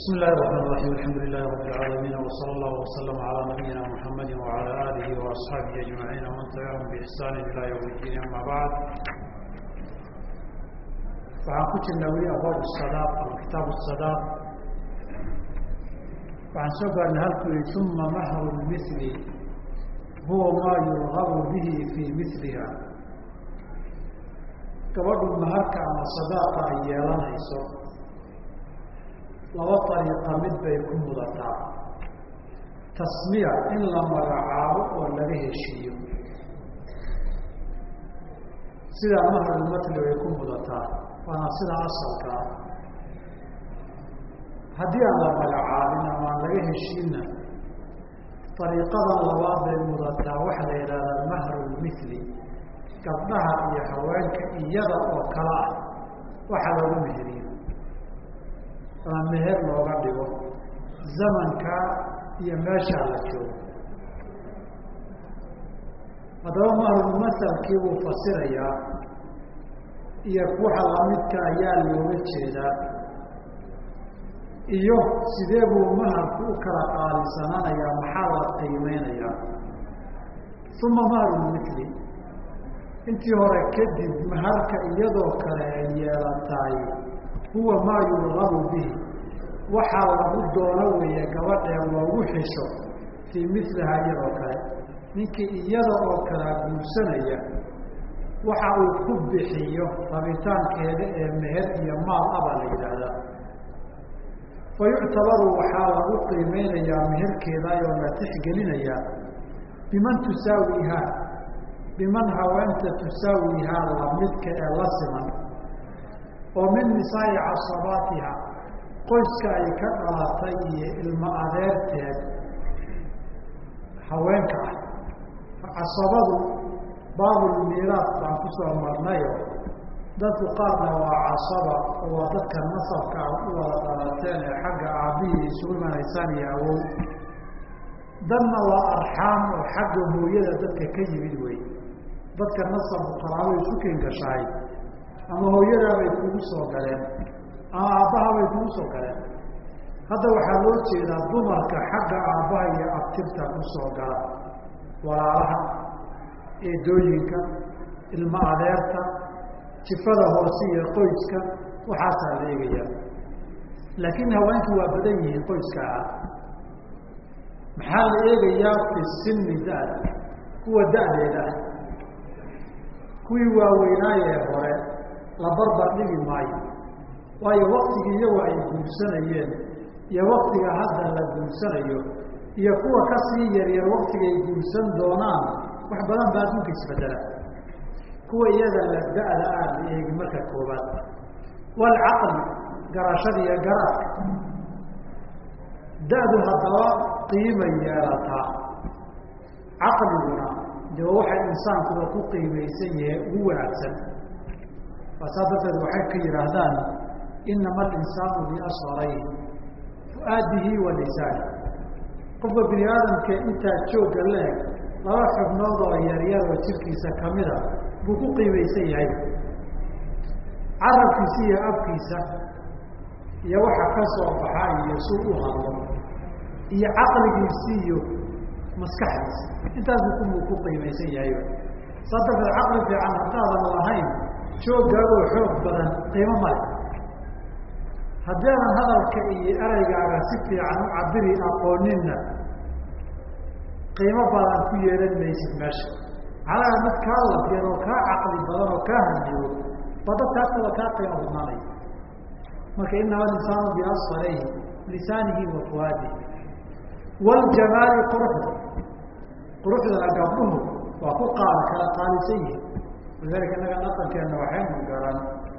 بسم الله الرحمن الرحيم الحمد لله رب العالمين وصلى الله وسلم على نبينا محمد وعلى آله وأصحابه أجمعين ومن تبعهم بإحسان إلى يوم الدين أما بعد waxaan ku jirnaa weli abwaab الصلاة ama kitaab الصلاة waxaan soo gaarnay halkuu yihi ثuma mahru الmثل huwa maa yurgabu bihi fii miliha gabadhu maharka ama sadaaqa ay yeelanayso laba ariiqa mid bay ku mudataa tasmiya in la magacaabo oo laga heshiiyo sidaa mahrulmatli way ku mudataa waana sida asalka ah haddii aan la magacaabin ama aan laga heshiinna ariiqadan labaad bay mudataa waxaa la yidhahdaa mahrulmithli gabdhaha iyo haweenka iyada oo kala ah waxa lagu meheriyo ama meher looga dhigo zamanka iyo meeshaa la joogo haddaba mahrulmasalkii wuu fasirayaa iyo waxa lamidka ayaa looga jeedaa iyo sidee buu maharku u kala qaalisananayaa maxaa la qiimeynayaa uma mahrulmithli intii hore kadib maharka iyadoo kale ay yeelataay huwa maa yurgabu bihi waxaa lagu doono weeye gabadhee loogu xisho fii milihaa iyadoo kale ninkii iyada oo kalea guursanaya waxa uu ku bixiyo rabitaankeeda ee meher iyo maal abaa la yidhaahdaa fa yuctabaru waxaa lagu qiimeynayaa meherkeeda oo la tixgelinayaa biman tusaawihaa biman haweenta tusaawihaa lamidka ee la siman oo min nisaa'i casabaatiha qoyska ay ka dhalatay iyo ilmo adeerteed haweenka ah casabadu baabulmiiraas baan ku soo marnayo dadku qaarna waa casaba oo waa dadka nasabka ah u wada dhalateen ee xagga aabbihii isugu imanaysaan iyo awow dadna waa arxaam oo xagga hooyada dadka ka yimid wey dadka nasabku qaraabo isu kengashahay ama hooyadaabay kugu soo galeen ama aabbahabay kugu soo galeen hadda waxaa loo jeedaa dumarka xagga aabbaha iyo abtirta ku soo gala walaalaha eedooyinka ilmo adeerta jifada hoose iyo qoyska waxaasaa la eegayaa laakiin haweenku waa badan yihiin qoyska ah maxaa la eegayaa fi sinni da-da kuwa da-deeda ah kuwii waaweynaayee hore la barbar dhigi maayo waayo waktigii iyagu ay guursanayeen iyo waktiga hadda la guursanayo iyo kuwa kasii yaryar waktigay guursan doonaan wax badan baa adduunka isbedela kuwa iyada la da-da aan la eegi marka koobaad waalcaqli garashada iyo garaadka da-du haddaba qiimay yeelataa caqliguna dee waxay insaankuba ku qiimaysan yahay ugu wanaagsan saa darteed waxay ka yidhaahdaan inama alinsaanu biasharayhi fuaadihi wa lisaani qofka bini aadamka intaa joogga la-eg laba xubnood oo yaryar oo jirkiisa kamida buu ku qiimaysan yahay carabkiisa iyo afkiisa iyo waxa ka soo baxa iyo suu u hadlo iyo caqligiisi iyo maskaxdiisa intaasbuu ku qiimaysan yahay saa darteed caqli fiican haddaadan lahayn jooggaagoo xoog badan qiimo male haddii aadan hadalka iyo eraygaaga si fiican u cabiri aqooninna qiimo badan ku yeelan maysid meesha calaa mid kaa lafyar oo kaa caqli badan oo kaa handiyo bada taasaba kaa qiimo badnaanaya marka inama alinsaanu biasfarayhi lisaanihi wa fuaadihi waljamaali quruxdana gabdhuhu waa ku kala qaalisan yihin walidaalika innaga dhaqankeenna waxaynu garan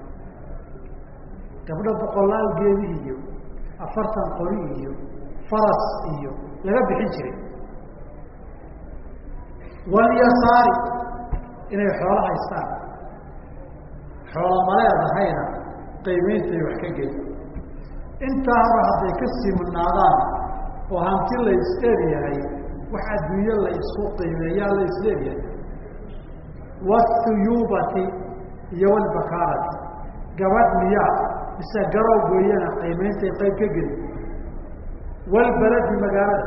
gabdho boqolaal geedi iyo 40 qori iyo faras iyo laga bixin jiray walyasaari inay xoolo haystaan xoolo maleedahayna qiimayntay wax ka geli intaaba hadday ka simnaadaan oo hanti la is-eeryahay wax adduunyo la isku qiimeeyaa la is-eeryahay wathuyuubati iyo walbakaarati gabadh miyaa mise garow gooyana qiimeyntay qayb ka geli walbaladi magaalada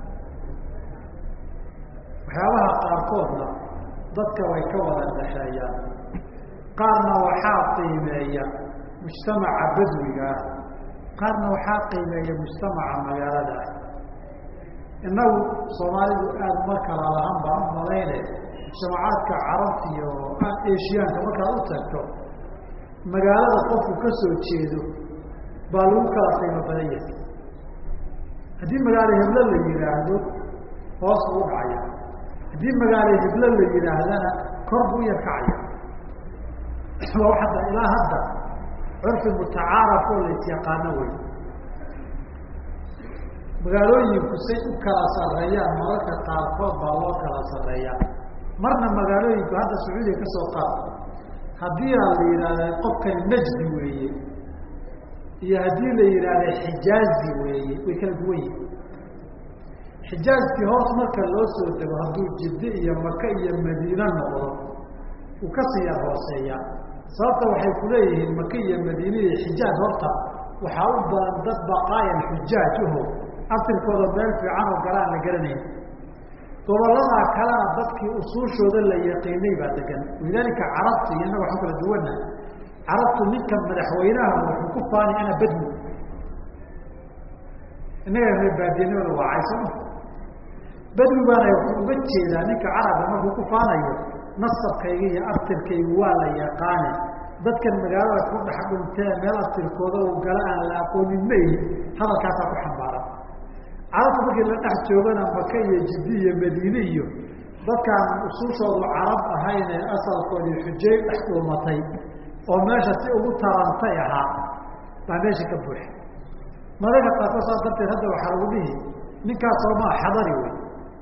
waxyaabaha qaarkoodna dadka way ka wada dhaxeeyaan qaarna waxaa qiimeeya mujtamaca badwiga ah qaarna waxaa qiimeeya mujtamaca magaalada ah innagu soomaalidu aada ma kala lahan baan u malayne mujtamacaadka carabta iyo eshiyaanka markaad u tagto magaalada qofku ka soo jeedo baa lagu kala qiimo badan yahay haddii magaalo heblo la yihaahdo hoos buu dhacaya haddii magaalo heblo la yidhaahdana kor buu yarkacaya waa hadda ilaa hadda curfi mutacaaraf oo la isyaqaano wey magaalooyinku say u kala sarreeyaan mararka qaarkood baa loo kala sarreeyaa marna magaalooyinku hadda sacuudiya ka soo qaad haddii aa la yidhaahda qofkani najdi weeye iyo haddii la yidhaahda xijaazi weeye way kala duwan yihin xijaazkii hoos marka loo soo dego hadduu jidde iyo maka iyo madiine noqdo uu kasii yar hooseeyaa sababta waxay ku leeyihiin maka iyo madiine iyo xijaaz horta waxaa u badan dad baqaaya xujaaj aho aftirkooda meel fiican oo galaan la garanayn goboladaa kalena dadkii usuushooda la yaqiinay baa degan walidaalika carabta iyo innaga waxu kala duwana carabtu ninka madaxweynaha wuxuu ku faani ana badwi innaga reer baadiyanimada waa caysoma badwi baana wuxuu uga jeedaa ninka carabka markuu ku faanayo nasabkayga iyo aftirkaygu waa la yaqaane dadkan magaalada ku dhex dhuntee meel aftirkooda uu gala aan la aqoonin ma ihi hadalkaasaa ku xambaaran carabta markii la dhex joogana maka iyo jiddi iyo madiine iyo dadkaan usuushoodu carab ahayn ee asalkoodii xujey dhex dhuumatay oo meesha si ugu tarantay ahaa baa meesha ka buuxa mararka qaarkood saas darteed hadda waxaa lagu dhihi ninkaas soomaa xadari wey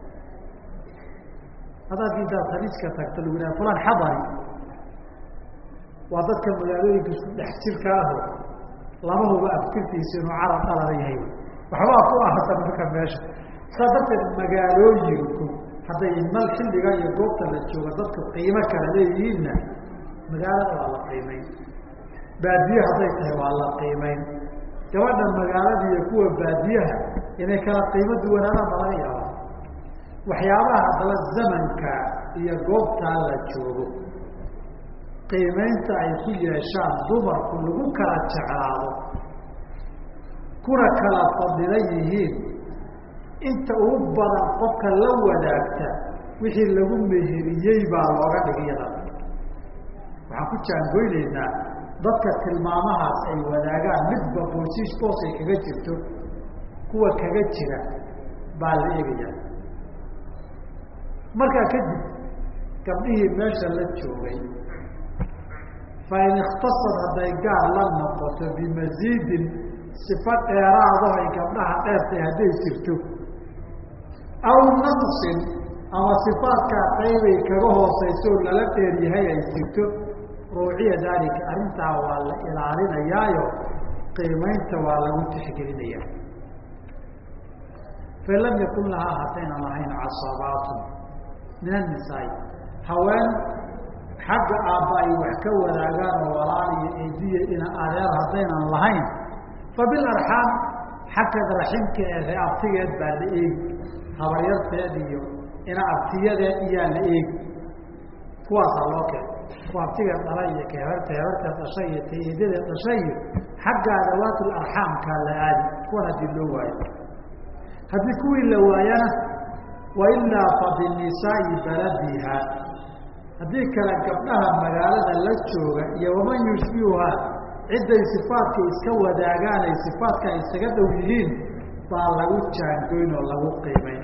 haddaad intaad khaliijka tagto lagu yidhaha fulan xadari waa dadka magaalooyinka isku dhex jirka aho lama huba aftirtiisa inuu carab dhalada yahay waxbaa ku ahata marka meesha saas darteed magaalooyinku hadday mal xilliga iyo goobta la jooga dadku qiimo kala leeyihiinna magaalada waa la qiimeyn baadiye hadday tahay waa la qiimeyn gabadha magaalada iyo kuwa baadiyaha inay kala qiimo duwanaadaan ba laga yaaba waxyaabaha haddaba zamanka iyo goobtaa la joogo qiimeynta ay ku yeeshaan dumarku lagu kala jeclaado kuna kala fadilan yihiin inta ugu badan qofka la wadaagta wixii lagu meheriyey baa looga dhigiyada waxaan ku jaangoynaynaa dadka tilmaamahaas ay wadaagaan midba boosiis boos ay kaga jirto kuwa kaga jira baa la eegaya markaa kadib gabdhihii meesha la joogay fain ikhtasad hadday gaar la noqoto bimasiidin sifa dheeraado ay gabdhaha dheertay hadday jirto aw naqsin ama sifaadkaa qaybay kaga hooseyso lala dheer yahay ay jirto ruuciya daalika arrintaa waa la ilaalinayaayo qiimeynta waa lagu tixgelinaya fain lam yakun lahaa haddaynan lahayn casabaatun min annisaai haween xagga aabba ay wax ka wadaagaan oo walaal iyo eediya ina adeer haddaynan lahayn fa bilarxaam xagga raximka ee abtigeed baa la eegi habaryarteed iyo ina abtiyadeed iyaa la eegi kuwaasaa loo keen kuwa abtigeed dhala iyo hebarteed dhashay iyo eedadeed dhashay iyo xagga adawaatul arxaamkaa la aadi kuwan haddii loo waayo haddii kuwii la waayana wailaa fa binisaai baladiha haddii kale gabdhaha magaalada la jooga iyo waman yushbihuhaa cidday sifaadka iska wadaagaan ay sifaadka ay isaga dhow yihiin baa lagu jaangoyn oo lagu qiimeyn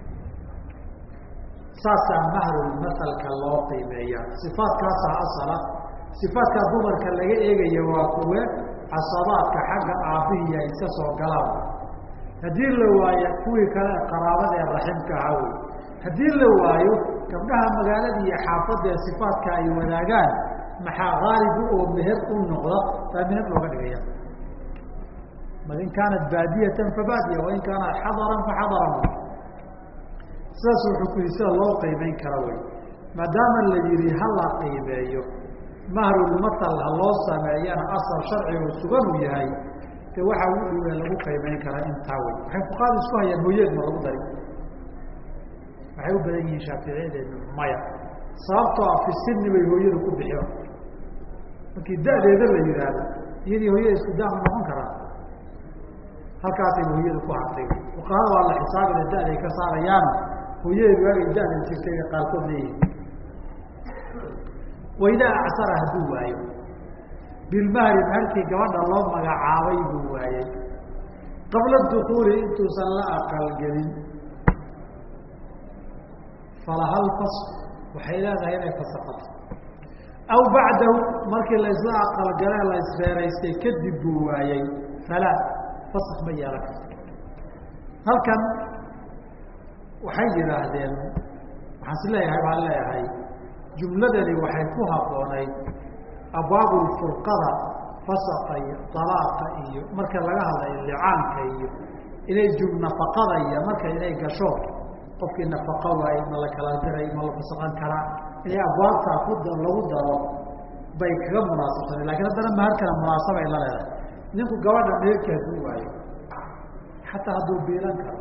saasaa mahrulmasalka loo qiimeeya sifaadkaasaa asala sifaadkaa dumarka laga eegaya waa kuwe casabaadka xagga aabbihiiya iska soo galaan haddii la waayo kuwii kale qaraabada ee raximka ahaa wey haddii la waayo gabdhaha magaalada iyo xaafadda ee sifaadka ay wadaagaan maxaa qaalibu oo meher u noqda baa meher looga dhigaya in kaanat baadiyatan fabaadiya wain kaanat xadaran faxadaran sidaas wuxuu ku yihi sida loo qiimeyn kara wey maadaama la yihi hala qiimeeyo mahrulmasal ha loo sameeyana asal sharcigu sugan uu yahay de waxaa ugu dhowaa lagu qiimeyn karaa intaa wey. waxay fuqahadu isku hayaan hooyeed ma lagu dari, waxay u badan yihiin shaaficiyadeenu maya, sababtoo ah fi sini bay hooyadu ku bixiyo. markii da-deeda la yihaahdo iyadii hooyada isku daama noqon karaa, halkaasay hooyada ku hartay. fuqahada waa la xisaabina da-day ka saarayaan, hooyadeed waagay da-dan jirtay ay qaarkood leeyihin. waidaa acsara hadduu waayo bilmahri, maharkii gabadha loo magacaabay buu waayey qabla dukuuli intuusan la aqalgelin, falaha lfasl, waxay leedahay inay fasaqato. aw bacdahu, markii la isla aqalgale la isreeraystay kadib buu waayey, falaa fasak ma yeelan karto. halkan waxay yidhaahdeen, waxaan is leeyahay baan leeyahay jumladani waxay ku habboonayd abwaabulfurqada, fasaqa iyo dalaaqa iyo marka laga hadlayo licaanka iyo inay nafaqada iyo marka inay gasho qofkii nafaqo waaye ma la kala diray ma la fasaqan karaa, inay abwaabtaa lagu daro bay kaga munaasabsanay. lakin haddana maharkana munaasabay la leedahay. ninku gabadha meherka hadduu waayo xataa hadduu biilan karo,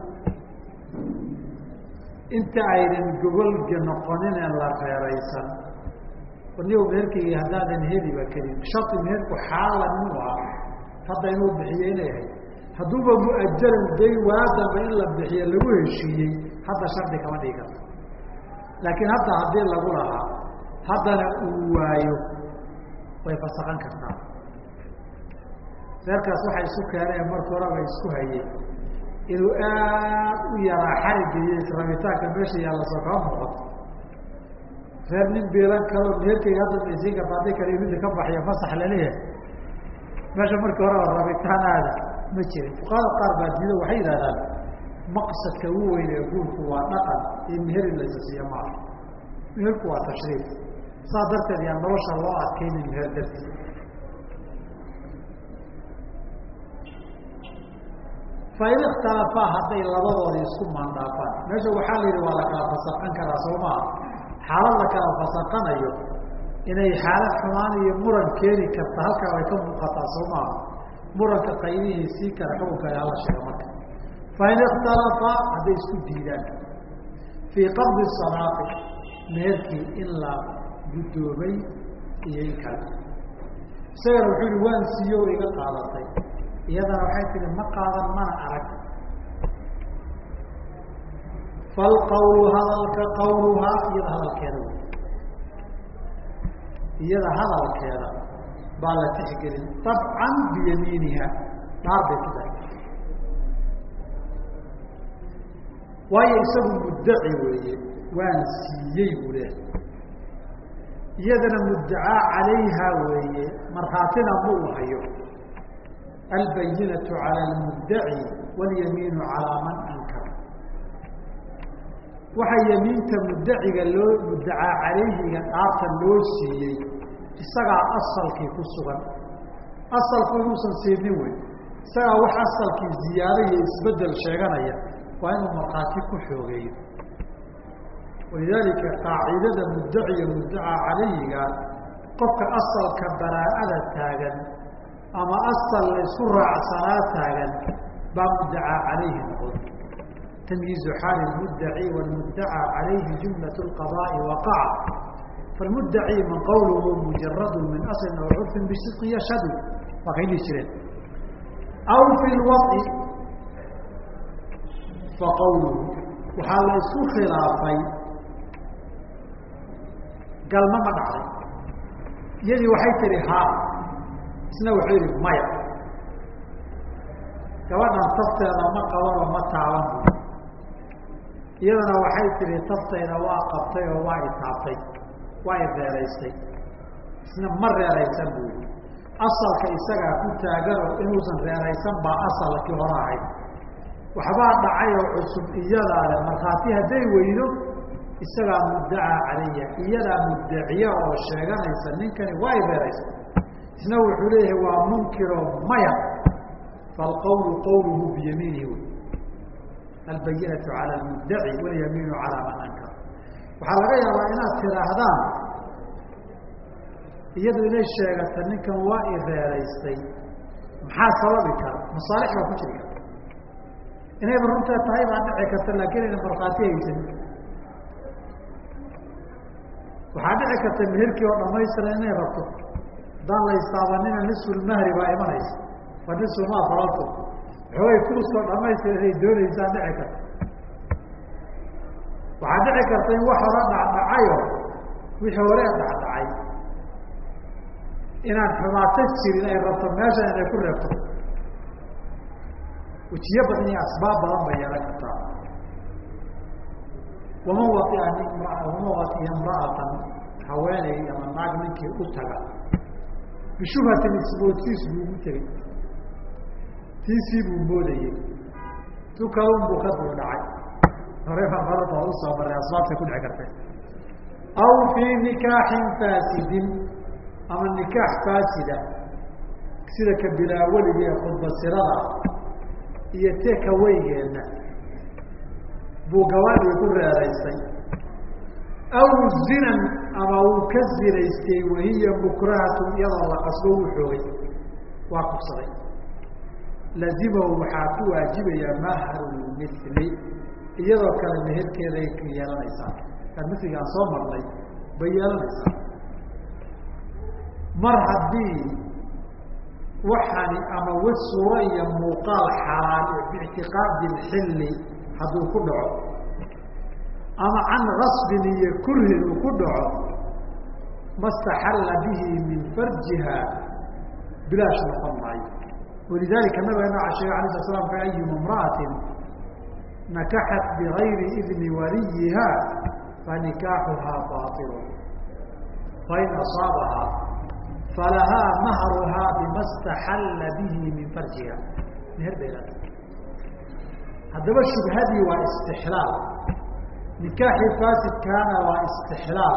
inta aynan gogolga noqonin ee la reeraysan, nigo meherkeyga haddaadan heliba karin, shardi meherku xaala inuu aha hadda inuu bixiyo inay ahayd. hadduuba muajalan day waadanba in la bixiyo lagu heshiiyey, hadda shardi kama dhigi karto. laakiin hadda haddii lagu lahaa haddana uu waayo way fasaqan kartaa. reerkaas waxay isu keeneen marka horeba isku hayeen inuu aad u yaraa xarigiiyo rabitaanka meesha yaalla soo kama muuqato. reer nin biilan kaloo meherkeyga hadda maysiin karta hadday kale midda ka baxya fasax laleeyahay, meesha markii horeba rabitaan aada ma jirin. fuqahada qaar baa diido, waxay yidhahdaan maqsadka ugu weyn ee guurku waa dhaqan iyo meher in laysa siiyo maaha. meherku waa tashriif, saas darteed yaa nolosha loo adkaynin meher dartii. fain ikhtalafaa, hadday labadoodii isku maandhaafaan, meesha waxaa la yidhi waa la kala fasaqan karaa soo maaha. xaalad la kala fasaqanayo inay xaalad xumaan iyo muran keeni karta halkaa way ka muuqataa soo maaha. muranka qaybihiisii kale xukunka ayaa la sheega marka. fain ikhtalafaa, hadday isku diidaan fii qabdi sadaaqi, meherkii in la guddoomay iyo in kale. isagana wuxuu yihi waan siiyo iga qaadatay, iyadana waxay tihi ma qaadan mana arag. falqawlu, hadalka qawluhaa, iyada hadalkeeda wey, iyada hadalkeeda baa la tixgelin. dabcan biyamiiniha, dhaar bay ku dahay, waayo isagu muddaci weeye, waan siiyey buu leehay. iyadana muddacaa calayha weeye, markhaatina ma uu hayo. albayinatu cala almuddaci walyamiinu calaa man ankar. waxaa yamiinta muddaciga loo muddacaa calayhiga dhaarta loo siiyey, isagaa asalkii ku sugan. asalku inuusan siinin wey, isagaa wax asalkii ziyaado iyo isbedel sheeganaya, waa inuu markhaati ku xoogeeyo. walidaalika qaacidada muddaciya muddacaa calayhiga, qofka asalka baraa'ada taagan ama asal la isku raacsanaa taagan baa muddacaa calayhi noqon. tamyiizu xaali muddaci wlmuddacaa calayhi jumlat qadaa'i waqaca. falmuddaci man qawluhu mujaradu min aslin aw curfin bisidqi yashhadu, waa kay dhihi jireen. aw fi lwadci faqawluhu, waxaa la isku khilaafay galma ma dhacday. iyadii waxay tihi haa, isna wuxuu yihi maya. gabadhan tafteeda ma qabanoo ma taaban. iyadana waxay tihi taftayda waa qabtay oo waa itaabtay, waa ireeraystay. isna ma reeraysan buu yihi. asalka isagaa ku taaganoo inuusan reeraysan baa asalkii hore ahayd. waxbaa dhacay oo cusub iyadaale, markhaati hadday weydo isagaa muddacaa calaya, iyadaa muddaciya oo sheeganaysa ninkani waa ireeraysa. isna wuxuu leeyahay waa munkiroo maya. falqawlu qawluhu biyamiinihi wey. albayinatu cala almuddaci walyamiinu calaa man ankar. waxaa laga yaabaa inaad tidhaahdaan iyadu inay sheegata ninkan waa ireeraystay, maxaa sababi kara masaalix baa ku jiri karta inayba runtaa tahay baa dhici karta laakiin ayna markhaati haysan waxaa dhici karta meherkii oo dhamaystiran inay rabto haddaan la istaabanina nisfulmahri baa imanaysa waa nisfumaa faralto waxoogay kuuskoo dhamaystiran inay doonaysaa dhici karta waxaa dhici karta in wax hore dhacdhacayo wixii hore dhacdhacay inaan xumaato jirin ay rabto meeshan inay ku reebto wejiyo badan iyo asbaab badan bay yeelan kartaa waman waia imra'atan haweeney ama naag ninkii u taga bishubhatin ismoodsiis buu ugu tegay tiisii buu moodayey tu kalun buu ka dul dhacay hore baa marada usoo maray asbaabtay ku dhici kartay aw fii nikaaxin faasidin ama nikaax faasida sida ka bilaaweliga ee khudbasirada iyo tekaweygeena buu gabaadhii ku reeraysay aw zinan ama uu ka zinaystay wahiya mukrahatun iyadoo la qasbo uu xoogay waa kufsaday lazimahu waxaa ku waajibaya mahrulmithli iyadoo kale meherkeeday ka yeelanaysaa kaan mithliga aan soo marnay bay yeelanaysaa mar haddii waxani ama wad suuro iyo muuqaal xalaal biictiqaadi lxilli hadduu ku dhaco ama can gasbin iyo kurhin uu ku dhaco mastaxalla bihi min farjiha bilaash noqon maayo walidalika nabigeena sheegay alay slat slam ayuma imra'atin nakaxat bigayri idni waliyiha fanikaaxuhaa baطil fain asaabahaa falahaa mahruhaa bima staxalla bihi min farjiha meher bay leedahay haddaba shubhadii waa istixlaal nikaaxii faasidkaana waa istixlaal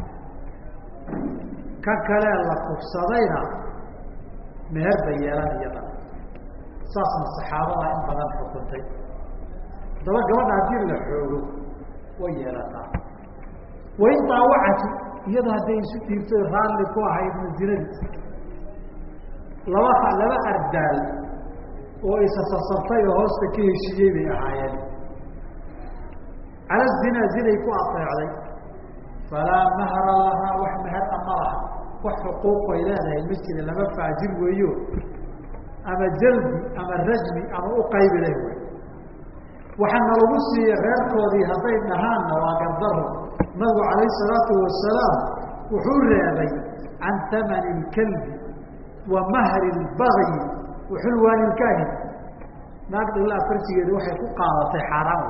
ka kale la kufsadayna meher bay yeelan iyada saasna saxaabada in badan xukuntay haddaba gabadha haddii la xoogo way yeelataa wain daawacati iyada hadday isu dhiibtay raalli ku ahaydna zinadiisa laba ardaal oo isasasabtay oo hoosta ka heshiiyey bay ahaayeen cala zinaa zinay ku ateecday falaa mahra lahaa wax meher ama laha wax xuquuqay leedahay ma jira lama faajir weeyo ama jalbi ama rajmi ama u qaybi leh wey waxaana lagu siiya reerkoodii hadday dhahaanna waa gardaro nabigu calayhi salaatu wasalaam wuxuu reebay can tamani lkalbi wa mahri lbagyi wa xulwaani lkaahin naagda ilaa farjigeeda waxay ku qaadatay xaaraan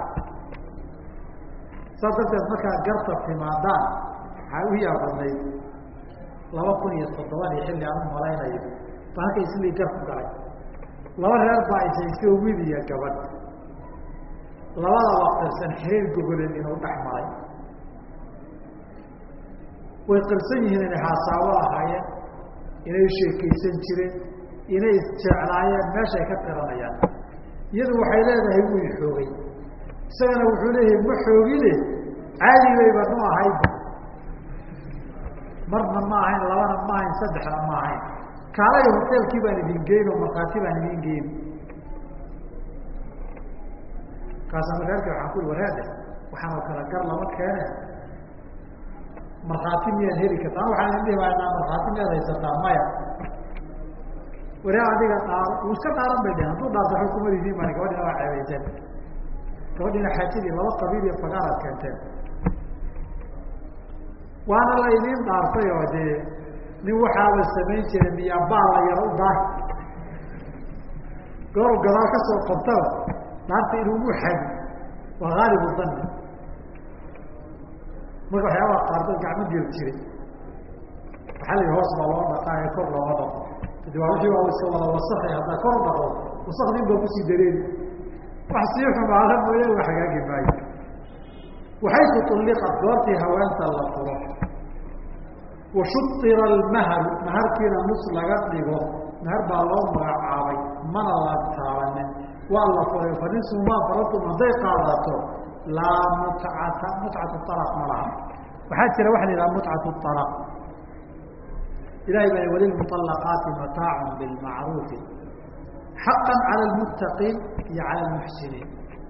saas darteed markaa garta timaadaan waxaa u yaabadnayd 2007 xilli aan u malaynayo ba halkay sidii gar ku galay laba reer baa isaystay wiil iyo gabadh labada waqtirsan xiriir gogoleed inuu dhex maray way qirsan yihiin inay haasaabo ahaayeen inay sheekaysan jireen inay isjeclaayeen meeshay ka qiranayaan iyadu waxay leedahay wuu i xoogay isagana wuxuu leeyahay ma xoogine caadi bayba nu ahayd marna ma ahayn labana ma ahayn saddexna ma ahayn kaalay hoteelkii baan idin geyn oo markhaati baan idin geyn kaasa markaarka waxaan ku wareede waxaan oo kala gar lama keene markhaati miyaad heli kartaa waxaan idin dhihi baanaa markhaati miyaad haysataa maya waree adiga dhaar uu iska dhaaran bay dhehen hadduu dhaarto xukumadiisii mani gabadhina waa ceebayseen gabadhina xaajadii laba qabiil iyo fagaaraad keenteen waana la idiin dhaartay oo dee nin waxaaba samayn jiray miyaa baal la yaro u daahi gooru gadaal ka soo qabtaba dhaarta inuugu xadi waa haalibu danni marka waxyaabaha qaarkood gacmo geli jiray waxaa la yihi hoos baa loo dhaqaa ee kor looma dhaqo adi waa wixii waa iska wada wasakay haddaa kor u dhaqo wasakdin baa kusii dareeri wax sii xumaala mooye wa hagaagi maayo waxaysu tulliqat goortii haweenta la furo washuira almahru maharkiina nus laga dhigo mahar baa loo magacaabay mana la taabanin waa la furay fa nisu maa faradtum hadday qaadato laa mutcatu alaq ma laha waxaa jira waxa la yidhaha mutcatu alaq ilahay baa walilmuطalaqaati mataacun bilmacruufi xaqa calى اlmuttaqiin iyo calى اlmuxsiniin.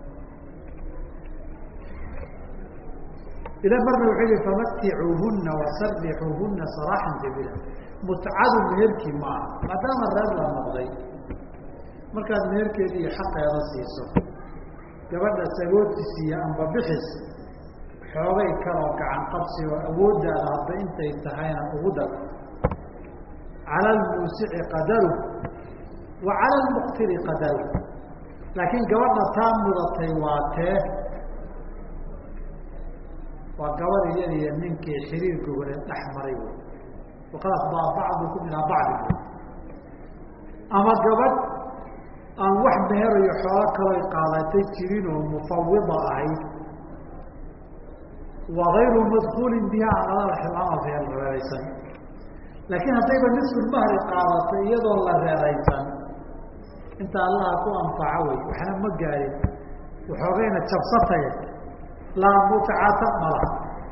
ila marna wuxuu yihi famaticuuhuna wasarixuuhuna saraaxan jamila. mutcadu meherkii maaha, maadaama reer la noqday markaad meherkeedi iyo xaqeeda siiso, gabadha sagoodis iyo amba bixis xoogay kaloo gacan qabsi oo awooddaada hadda intay tahayna ugu dar. cala almuusici qadaru wa cala almuqtiri qadaru. laakiin gabadha taa mudatay waa tee, waa gabadh iyada iyo ninkii xiriir gogoleed dhex maray wey, waqad afdaa bacdukum ilaa bacdi. ama gabadh aan wax meherayo xoolo kaloy qaadatay jirin oo mufawida ahayd, wa gayru madkuulin biha ama reeraysan. laakiin haddayba nisfulmahri qaadatay iyadoo la reeraysan, inta allaha ku anfaco wey, waxna ma gaarin, waxoogayna jabsatay, laa mutcata mala.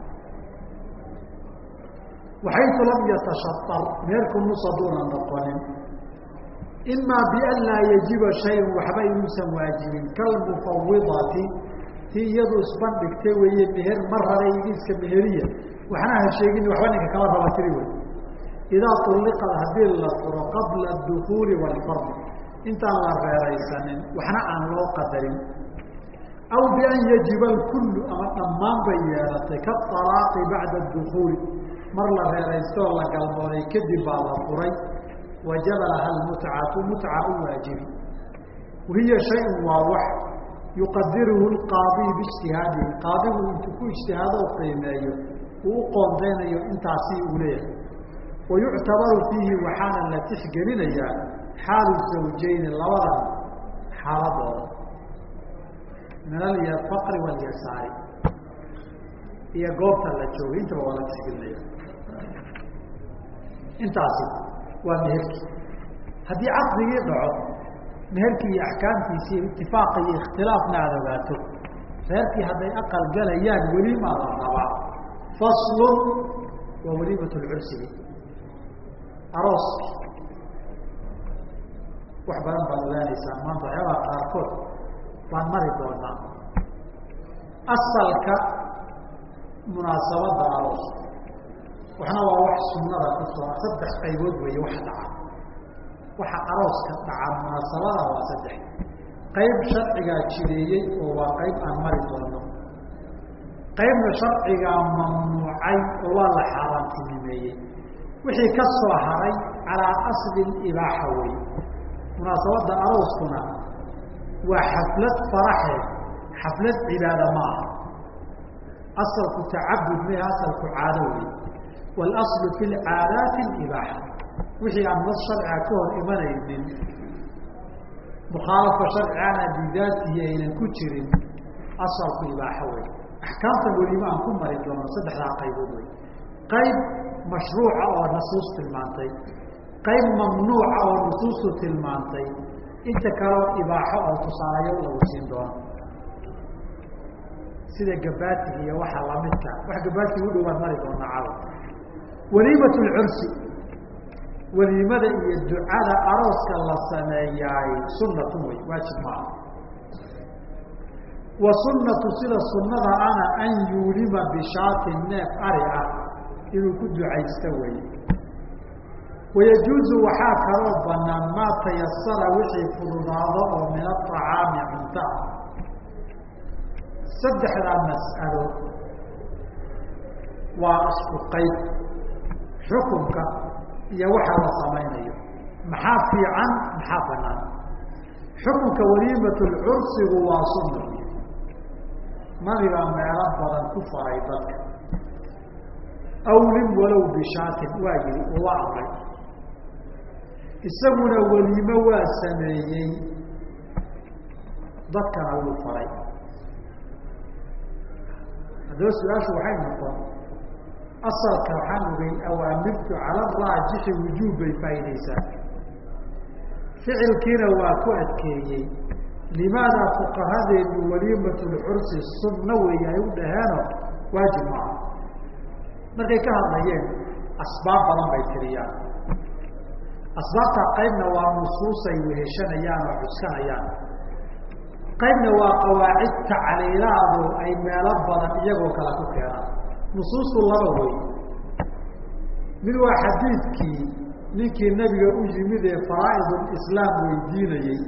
waxaytu lam yatashaar meherku nusaduuna noqonin, imaa bian laa yajiba shayun waxba inuusan waajibin, kalmufawidati ti iyadu isbandhigtay weeye meher ma raray igiiska meheriya, waxna ha sheegin waxba ninka kama raba tiri wey. idaa ulliqad haddii la furo qabla dukuuli waalfardi, intaan la reeraysanin waxna aan loo qadarin, aw bian yajiba alkullu ama dhammaan bay yeelatay kaalaaqi bacda dukuuli, mar la reeraystoo la galmooday kadib baa la furay, wajaba laha almutcatu mutca u waajibi. wahiya shayun waa wax yuqadiruhu lqaadi biijtihaadihi, qaadigu intuu ku ijtihaado o qiimeeyo uu u qoondeynayo intaasi uu leeyahay. wayuctabaru fiihi waxaana la tixgelinayaa xaalu zawjeyni labadan xaaladooda, min alfaqri walyasaari, iyo goobta la joogay intaba waa la tixgelinaya. intaasi waa meherkii. haddii caqdigii dhaco, meherkii iyo axkaamtiisi iyo itifaaqa iyo ikhtilaafna aada ogaato, reerkii hadday aqal galayaan welimaa la rabaa. faslun waa waliimat lcursigi, arooskii. wax badan baad ogaanaysaa maanta, waxyaabaha qaarkood baan mari doonaa. asalka munaasabadda aroos, waxna waa wax sunnada ku soo, 3 qaybood weeye wax dhaca. waxa arooska dhaca munaasabada waa 3 qayb sharcigaa jireeyey oo waa qayb aan mari doono, qaybna sharcigaa mamnuucay oo waa la xaaraantinimeeyey. wixii ka soo haray calaa asli ibaaxa wey. munaasabadda arooskuna waa xaflad faraxeed, xaflad cibaada ma aha. asalku tacabud me, asalku caado wey. walaslu fi lcaadaati ibaaxa. wixii aan nas sharciga ka hor imanaynin, mukhaalafa sharcigana bidaatihi aynan ku jirin, asalku ibaaxa wey. axkaamta weliba aan ku mari doono 3daa qaybood wey. qayb mashruuca oo nusuus tilmaantay, qayb mamnuuca oo nusuustu tilmaantay, inta kaleo ibaaxo oo tusaalayo lagu siin doono, sida gabaatiga iyo waxa lamidka. wax gabaatiga u dhowaan mari doona caawa. waliimat lcursi, waliimada iyo ducada arooska la sameeyaay sunnatun wey, waajib maaha. wa sunnatu sida sunnada ana an yuulima bishaatin neef ari ah inuu ku ducaysta weye. wayajuuzu waxaa kaloo banaan maa tayasara wixii fududaado oo min aطacaami cunto ah. 3daa mas'alo waa isku qayb, xukunka iyo waxa la samaynayo, maxaa fiican maxaa banaan. xukunka waliimat lcursigu waa sunna, nabigaa meelo badan ku faray dadka. awlim walow bishaatin waa yihi oo waa amray, isaguna weliimo waa sameeyey, dadkana wuu faray. haddaba su-aashu waxay noqon, asalka waxaan ogeyn awaamirtu cala araajixi wujuub bay faa'iidaysaa, ficilkiina waa ku adkeeyey. limaada fuqahadeenu waliimat lcursi sunno weeye ay u dhaheeno waajib maaha. markay ka hadlayeen asbaab badan bay tiriyaan. asbaabta qaybna waa nusuusay weheshanayaan oo cuskanayaan, qaybna waa qawaacid tacliilaadu ay meelo badan iyagoo kale ku keenaan. nusuustu laba wey, mid waa xadiidkii ninkii nabiga u yimid ee faraa'idulislaam weydiinayey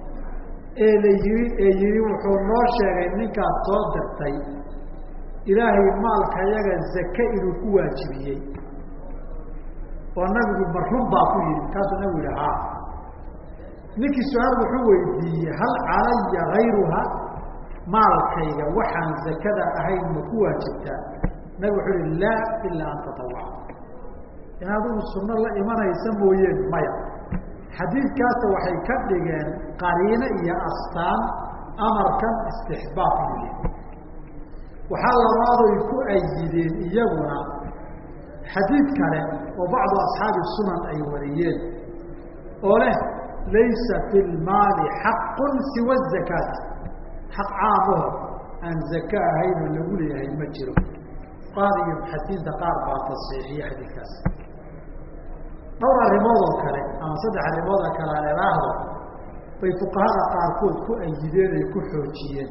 ee yihi wuxuu noo sheegay ninkaad soo dirtay ilaahay maalkayaga zake inuu ku waajibiyey, oo nabigu marrun baa ku yihi, kaasuu nabigu yihi haa. ninkii su-aal wuxuu weydiiyey hal calaya gayruha, maalkayga waxaan zakada ahayn ma ku waajibtaa? nabig wuxuu yihi laa ilaa an tatawaca, in adigu sunno la imanaysa mooyeen maya. xadiidkaasa waxay ka dhigeen qariino iyo astaan amarkan istixbaab inuu yahay. waxaa labaadoy ku ayideen iyaguna xadiid kale oo bacdu asxaabi sunan ay wariyeen oo leh laysa fi lmaali xaqun siwa zakaati, xaq caamaho aan zaka ahayn oo lagu leeyahay ma jiro. qaar iyo muxadiinta qaar baa tasiixiye xadiidkaas. dhowr arrimood oo kale ama 3 arrimood oo kale aan iraahdo bay fuqahada qaarkood ku ayideen ay ku xoojiyeen,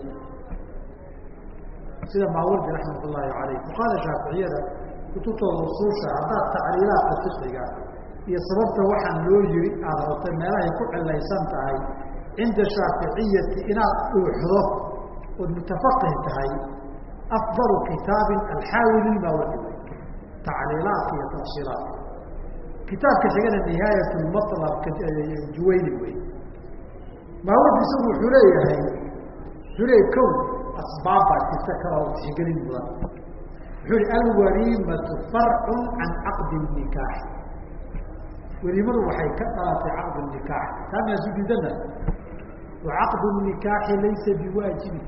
sida maawardi raxmat ullaahi caleyh. fuqahada shaaficiyada kutubtooda usuusha haddaad tacliilaadka fiqiga iyo sababta waxaan loo yiri aada rabtay meelahay ku cilaysan tahay, cinda shaaficiyati inaad dhuuxdo ood mutafaqih tahay, afdalu kitaabin alxaawi lilmaawardi wey, tacliilaadka iyo tafsiilaadka. kitaabka xigana nihaayat lmatlabka juwayni wey. maawardi isagu wuxuu leeyahay kow asbaab baa jirta kale oo tixgelin mudan. wuxuu yihi alwaliimatu farcun can caqdi nikaax, weliimadu waxay ka dhalatay caqdu nikaax. taa maasu diidana, wa caqdu nikaaxi laysa biwaajibin,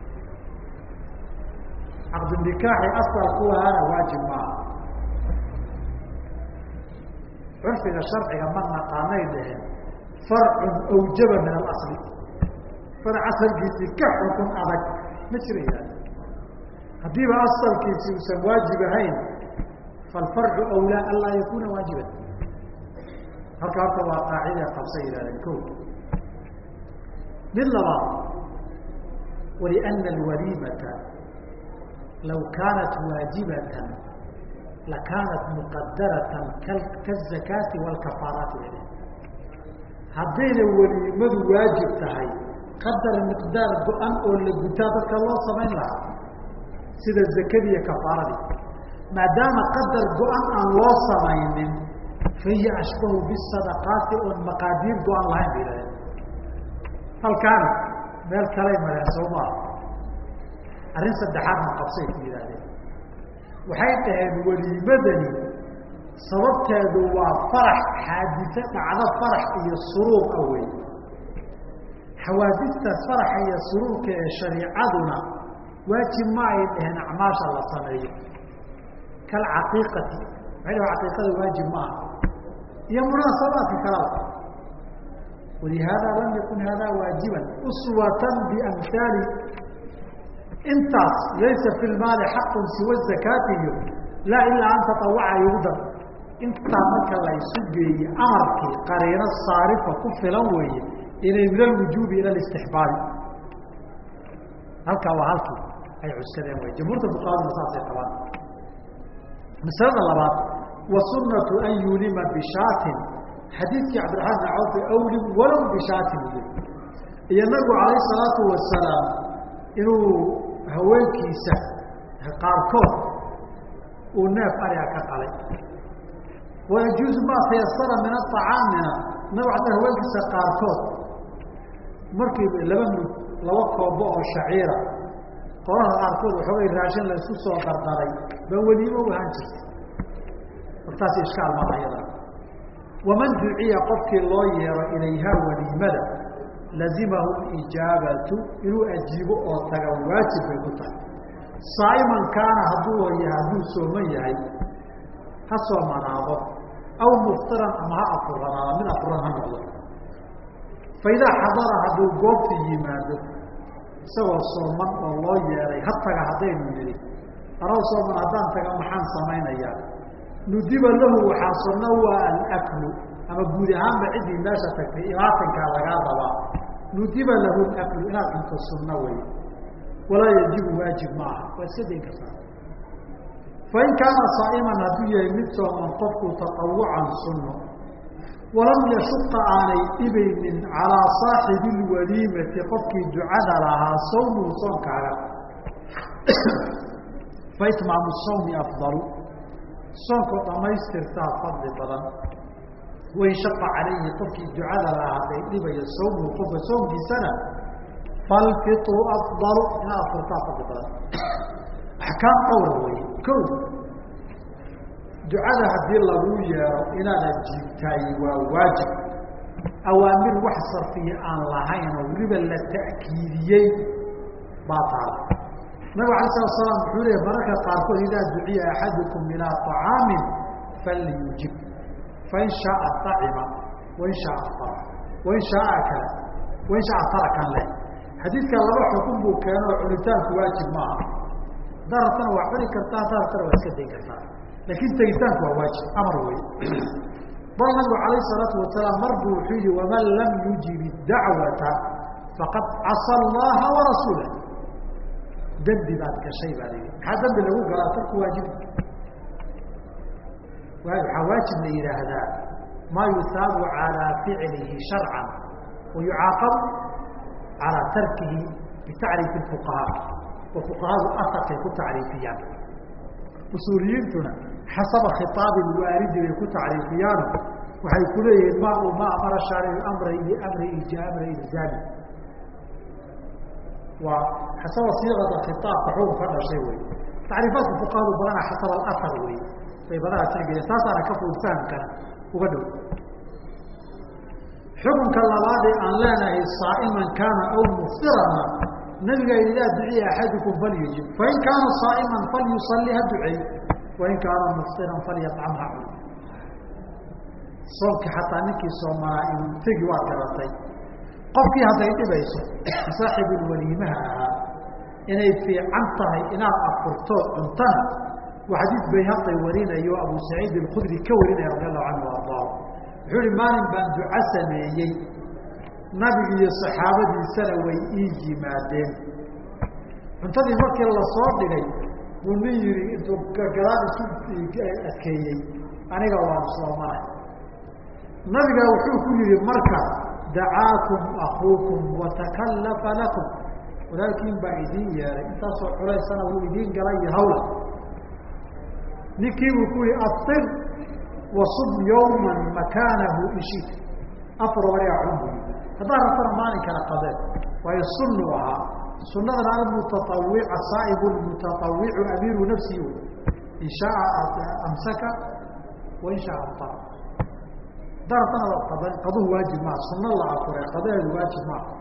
caqdu nikaaxi asal ku ahaana waajib maaha. curfiga sharciga ma naqaanay dhaheen farcun awjaba min alasli, farc asalkiisii ka xukun adag ma jirayaan. haddiiba asalkiisi uusan waajib ahayn falfarcu awlaa an laa yakuuna waajiban. halka horta waa qaacida qabsay yihahdeen ko. mid labaad, waliana alwaliimata law kaanat waajibatan lakaanat muqadaratan kazakaati waalkafaaraati. haddayna waliimadu waajib tahay qadar miqdaar go-an oo la gutaa dadka loo samayn lahaa, sida zakadii iyo kafaaradii. maadaama qadar go-an aan loo samaynin, fahiya ashbahu bisadaqaati oon maqaadiir go-an lahayn bay yihahdeen. halkaana meel kalay mareen soo maaha. arrin saddexaadna qabsay ku yidhahdeen, waxay dhaheen waliimadani sababteedu waa farax, xaadise dhacdo farax iyo suruur ah wey. xawaadistaas faraxa iyo suruurka ee shariicaduna waajib ma ay dhaheen acmaasha la sameeyo, kalcaqiiqati waxay dhahen caqiiqada waajib ma aha, iyo munaasabaadka kalada. walihaada lam yakun hada waajiban uswatan biamhaali intaas laysa fi lmaali xaqun siwa zakaati iyo laa ilaa an tatawaca igu dar. intaa marka la isu geeye amarkii qariino saarifa ku filan weeye inay min alwujuubi ila istixbaabi. halkaa waa halkii ay cuskadeen wey. jamhuurta fuqahaduna saasay qabaan. masalada labaad, wa sunatu an yulima bishaatin, xadiidkii cabdiraxmaan bin cawf awlim walow bishaatin iyo nabigu calayh salaatu wasalaam inuu haweenkiisa qaarkood uu neef ariga ka qalay. wayajuuzu maa tayasara min aطacaamina, nabigu hadda haweenkiisa qaarkood markii laba koobo oo shaciira, qolaha qaarkood waxoogay raashin la isku soo dardaray baa weliimo u ahaan jirtay. martaasi ishkaal maaha iyada. waman duciya qofkii loo yeero ilayhaa waliimada lazimahu ijaabatu, inuu ajiibo oo taga waajib bay ku tahay. saa'iman kaana hadduu sooman yahay ha soomanaado, aw muftiran ama ha afuranaado, mid afuran ha noqdo. faidaa xadara hadduu goobta yimaado isagoo sooman oo loo yeeray ha taga haddaynu nidhi, anoo sooman haddaan taga maxaan samaynayaa? nudiba lahu waxaa sunna waa alaklu, ama guud ahaanba ciddii meesha tagtay imaatankaa lagaa rabaa nudiba lahu aklu inaad cunto sunno wey walaa yajibu waajib maaha waa iska dayn kartaa fain kaana saa'iman hadduu yahay mid sooman qofku tatawucan sunno walam yashuqa aanay dhibaynin calaa saaxibi lwaliimati qofkii ducada lahaa sawmuhu soonkaaga faitmaamu sawmi afdalu soonkoo dhamaystirtaa fadli badan wain shaqa calayhi qofkii ducada lahaa hadday dhibayo sawmuhu qofka soomkiisana falfitru afdalu inaad afurtaa fadli badan axkaam dhowra weye ko ducada haddii lagu yeero inaad jiibtaay waa waajib awaamir wax sarfiya aan lahayn oo weliba la ta'kiidiyey baa taala nabigu alay slat slam wuxuu leeya mararka qaarkood idaa duciya axadukum ilaa طacaamin falyujib fain shaaa acima wain shaaa afara wain shaaa akala wain shaaa tarakan leh xadiidka laba xukun buu keeno oo cunitaanku waajib maaha darartana waa cuni kartaa darartana waa iska dayn kartaa laakiin tegitaanku waa waajib amar wey bal nabigu alayh salaatu wasalaam mar buu wuxuu yihi waman lam yujib dacwata faqad casa allaha warasuulah dembi baad gashay baa layihi maxaa dembi lagu galaa tarku waajibi waxaa waajib la yidhaahdaa maa yusaabu calaa ficlihi sharcan wayucaaqab calaa tarkihi bitacriifi fuqahaa oo fuqahadu asalkay ku tacriifiyaan usuuliyiintuna xasaba khitaabi lwaalidi bay ku tacriifiyaano waxay ku leeyihiin ma amara shaaricu amra ilzaami waa xasaba siiqada khitaabka xukun ka dhashay wey tacriifaadka fuqahadu badana xasaba alasar wey bay badana tixgeliyeen taasaana ka fog fahamkana uga dhow xukunka labaadee aan leenahay saa'iman kaana aw muftirana nabiga idaa duciya axadukum falyujib fain kaana saa'iman falyusalli ha duceey wain kaana muftiran falyacamha cun soomkii xataa ninkii soomanaa inuu tegi waa garatay qofkii hadday dhibayso saaxibulwaliimaha ahaa inay fiican tahay inaad afurto cuntana waa xadiid bayhaqi warinayo abu saciid alkhudri ka warinaya radi allahu canhu ardaa wuxuu ihi maalin baan duco sameeyey nabigu iyo saxaabadiisana way ii yimaadeen cuntadii markii lasoo dhigay buu nin yihi intuu gadaal isu adkeeyey aniga waan soomanay nabiga wuxuu ku yihi marka dacaakum akuukum watakallafa lakum walaalkiin baa idiin yeeray intaasoo culaysana wuu idiin galay iyo hawla ninkii buu ku yihi afir wasub yawman makaanahu ishit afar wariga cun haddaa rabtana maalin kala qadeen waayo sunnu ahaa sunadana almutaawica saaibu mutaawicu amiiru nafsihi in shaaa amsaka wain shaaa afara haddaa rabtana waa qadan qaduhu waajib maaha sunna la afuray qadaheedu waajib maaha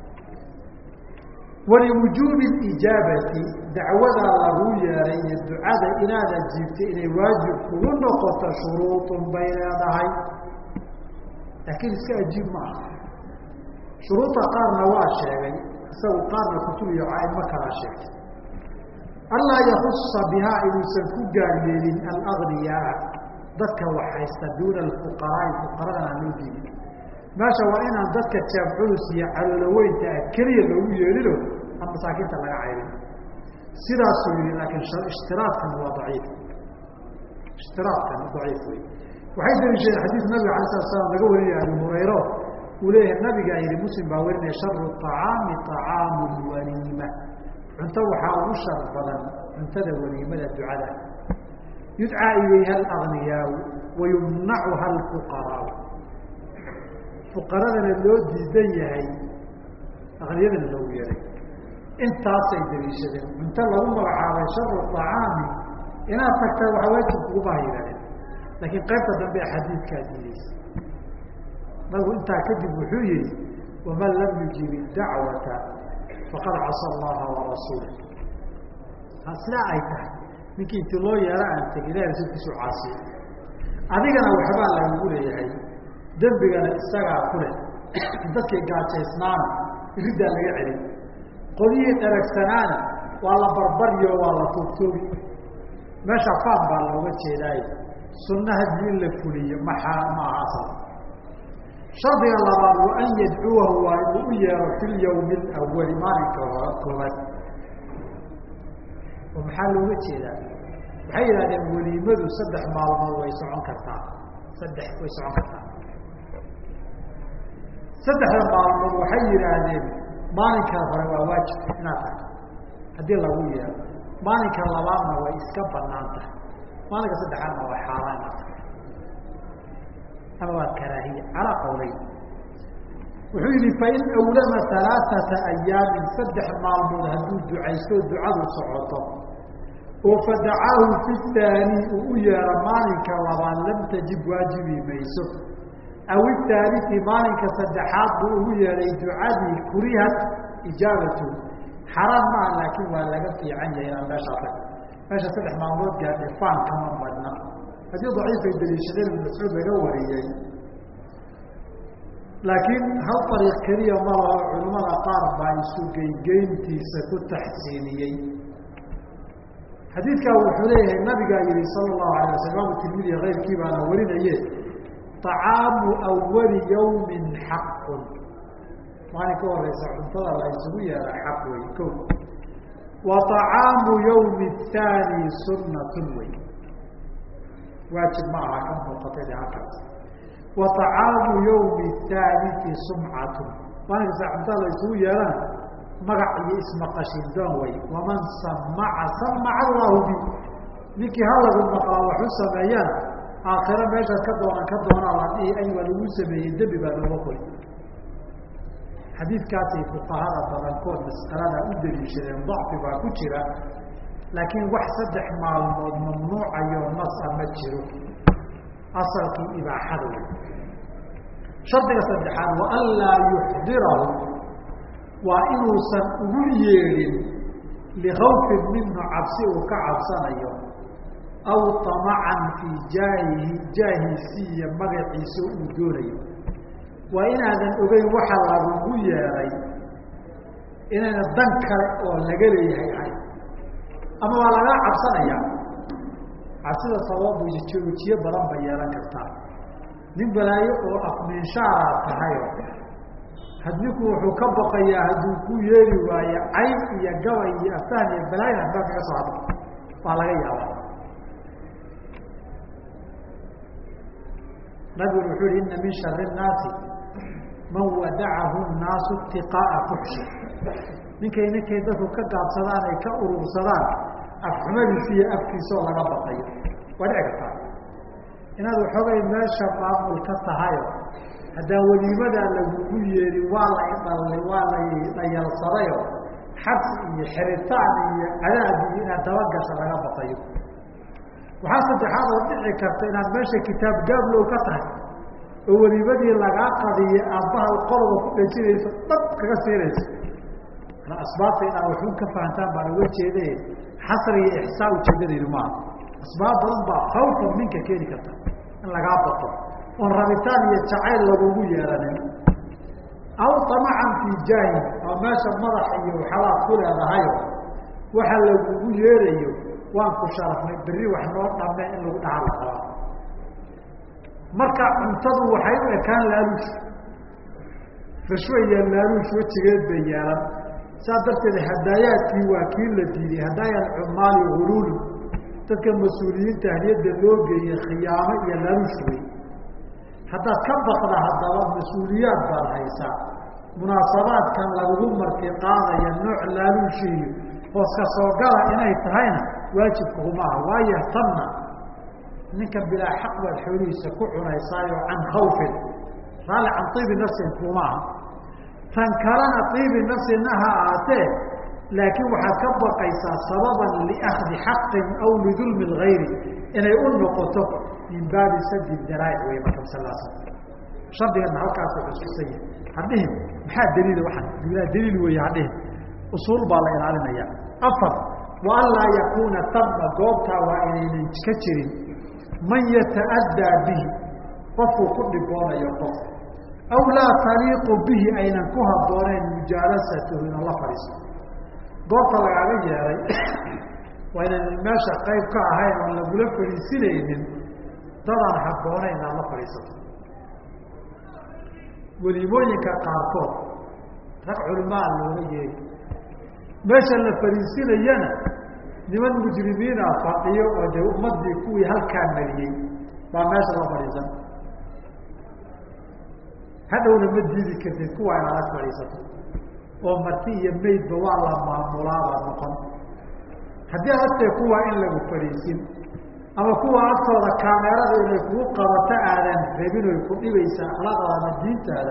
waliwujuubi ijaabati dacwadaa lagu yeeray iyo ducada inaad ajiibtay inay waajib kugu noqoto shuruudun bay leedahay laakiin iska ajiib maaha shuruudda qaarna waa sheegay isagu qaarna kutub iyo aimo kalaa sheegtay anlaa yakusa bihaa inuusan ku gaaryeelin alagniyaa dadka wax haysta duuna alfuqaraai fuqaradana aan loo diidin meesha waa inaan dadka jeeb culus iyo calooloweynta ah keliya loogu yeelino aan masaakiinta laga caylin sidaasuu yihi laakiin ishtiraadkan waa daciif ishtiraadkan daciif wey waxay daliishadeen xadiis nabiga alay slat slam laga warinaya abi hurayro uu leeyahay nabigaa yihi muslim baa warinaya sharu طacaami طacaamu waliima cunto waxaa ugu shar badan cuntada waliimada ducada yudcaa ilayha alagniyaau wayumnacuha alfuqaraau fuqaradana loo diidan yahay akniyadana loogu yeehay intaasay daliishadeen cunto lagu magacaabay sharu طacaami inaad tagtaa waxaa waajib kugumaha yidhahdeen laakiin qaybta dambe xadiidkaa diideysa nabigu intaa kadib wuxuu yihi waman lam yujib dacwata faqad casa allaha warasuula sidaa ay tahay ninkii inti loo yeero aan tegi ilahay rasuulkiisu caasiye adigana waxbaa lagugu leeyahay dembigana isagaa ku leh dadkii gaajaysnaana iriddaa laga celin qolyihii dharagsanaana waa la barbariyo waa la tuugtoogi meesha faam baa looga jeedaaye sunna haddii in la fuliyo maaha asal shardiga labaad waa an yadcuwahu waa inuu u yeero fi lyawmi alawali maalinka koobaad oo maxaa looga jeedaa waxay yidhahdeen weliimadu 3 maalmood way socon kartaa 3 way socon kartaa 3 maalmood waxay yidhaahdeen maalinka hore waa waajib inaad tahay haddii lagu yeero maalinka labaadna way iska banaan tahay maalinka saddexaadna waa xaaraan ama waa karaahiya calaa qowleyn wuxuu yihi fain awlama 3 ayaamin 3 maalmood hadduu ducaysto ducadu socoto oo fadacaahu fi taani uu u yeero maalinka labaad lam tajib waajibi mayso aw itaaliti maalinka saddexaad buu ugu yeeray ducadii kurihat ijaabatu xaraam maaha laakiin waa laga fiican yahay inaan meeshaa tag meesha 3 maalmood gaadhe faan kama badna haddii daciifay daliishadeen ibn mascuud laga wariyey laakiin hal ariiq keliya ma laho culimmada qaar baa isu geygeyntiisa ku taxsiiniyey xadiidkaa wuxuu leeyahay nabigaa yihi sala allahu alay waslam imaamu tirmidi keyrkii baana warinaye طacaamu awali yawmin xaqun maalin ka horeysa cuntada la isugu yeera xaq wey ko wa طacaamu yawmi الthaani sunatun wey waajib ma aha ka muuqatay de halkaas wa طacaamu yawmi الthaliti sumcatun maalinkaasa cuntada la isugu yeerana magac iyo ismaqashin doon way waman samaca samaca allahu bi ninkii halagu maqlaa waxu sameeyaan aakhiro meeshaad ka doonaa la dhihi ay waa lagu sameeyey dembi baa looga qoy xadiidkaasay fuqahada badankood mas'alada u daliishadeen dacfi baa ku jira laakiin wax 3 maalmood mamnuucayo nasa ma jiro asalkii ibaaxada wey shardiga saddexaad wa an laa yuxdirahu waa inuusan ugu yeedhin likawfin minhu cabsi uu ka cabsanayo aw طamacan fii jaahihi jaahiisi iyo magaciisa uu doonayo waa inaadan ogeyn waxa lagugu yeeray inayna dan kale oo laga leeyahay ahay ama waa lagaa cabsanaya cabsida sabab wejiyo badan bay yeelan kartaa nin balaayo oo afminshaaraad tahayo hadninku wuxuu ka baqayaa hadduu ku yeeri waayo cayb iyo gabay iyo aftaan iyo balaayo hadbaa kaga soo hadla waa laga yaabaa nabiguna wuxuu yihi ina min shari الnaasi man wadacahu الnaasu itiqaa'a fuxshi ninkay dadku ka gaabsadaan ay ka urursadaan afxumadiisa iyo afkiisaoo laga baqayo waa dhici kartaa inaad waxoogay meesha maamul ka tahayo haddaa weliimadaa lagugu yeeri waa la idhalay waa la dhayalsadayo xabsi iyo xiritaan iyo cadaab iyo inaad dabagasha laga baqayo waxaa saddexaad oo dhici karta inaad meesha kitaab gaablow ka tahay oo weliimadii lagaa qadiyo aabbaha qoloba ku dhejinayso dhab kaga siinayso asbaabta inaad waxun ka fahantaan baan uga jeeday xasri iyo ixsaan ujeedadaydu maaha asbaab badan baa khawfan minka keeni karta in lagaa baqo oon rabitaan iyo jacayl lagugu yeeranin aw طamacan fii jaahi oo meesha madax iyo waxalaad ku leedahayo waxa lagugu yeerayo waan ku sharafnay berri wax noo dhamme in lagu dhaha la qabaa marka cuntadu waxay u ekaan laaluush rashwe iyo laaluush wejigeed bay yeelan saa darteed hadaayaadkii waa kii la diiday hadaayaad cumaali huluul dadka mas-uuliyiinta ahliyadda loo geeyey khiyaamo iyo laaluush wey haddaad ka baqda haddaba mas-uuliyaad baad haysaa munaasabaadkan lagugu marti qaadaya nooc laaluushiiyo hoos ka soo gala inay tahayna waajibkuguma aha waayo tanna ninka bilaa xaq baad xoolihiisa ku cunaysaayo can khawfin raalli can iibi nafsin kuma aha tan kalena iibi nafsina ha ahaatee laakiin waxaad ka baqaysaa sababan liakdi xaqin aw lidulmi اlgayri inay u noqoto min baabi sadi daraa'ic wey marka sal shardigana halkaasuu xusuusan yahay hadhihin maxaa daliila waxaan daliil weeye hadhihin usuul baa la ilaalinaya 4 wa an laa yakuuna tama goobtaa waa inaynan ka jirin man yata'addaa bihi qofkuu ku dhiboonayo qof aw laa taliiqu bihi aynan ku habbooneyn mujaalasatuhu inan la fadhiiso goobta lagaaga yeeray waa inaynan meesha qayb ka ahayn oon lagula fadhiisinaynin dadaan habbooneyn inaad la fadhiisato weliimooyinka qaarkood rag culmaa looga yeeri meesha la fariisinayana niman mujrimiina fadhiyo oo dee ummadii kuwii halkaa mariyey baa meesha la fadhiisan hadhowna ma diidi kartid kuwa inaad ag fadhiisato oo marti iyo maydba waa la maamulaabaa noqon haddii aad agtee kuwa in lagu fadhiisin ama kuwa agtooda kaameerada inay kugu qabato aadan rabin oy ku dhibaysa akhlaaqdaada ama diintaada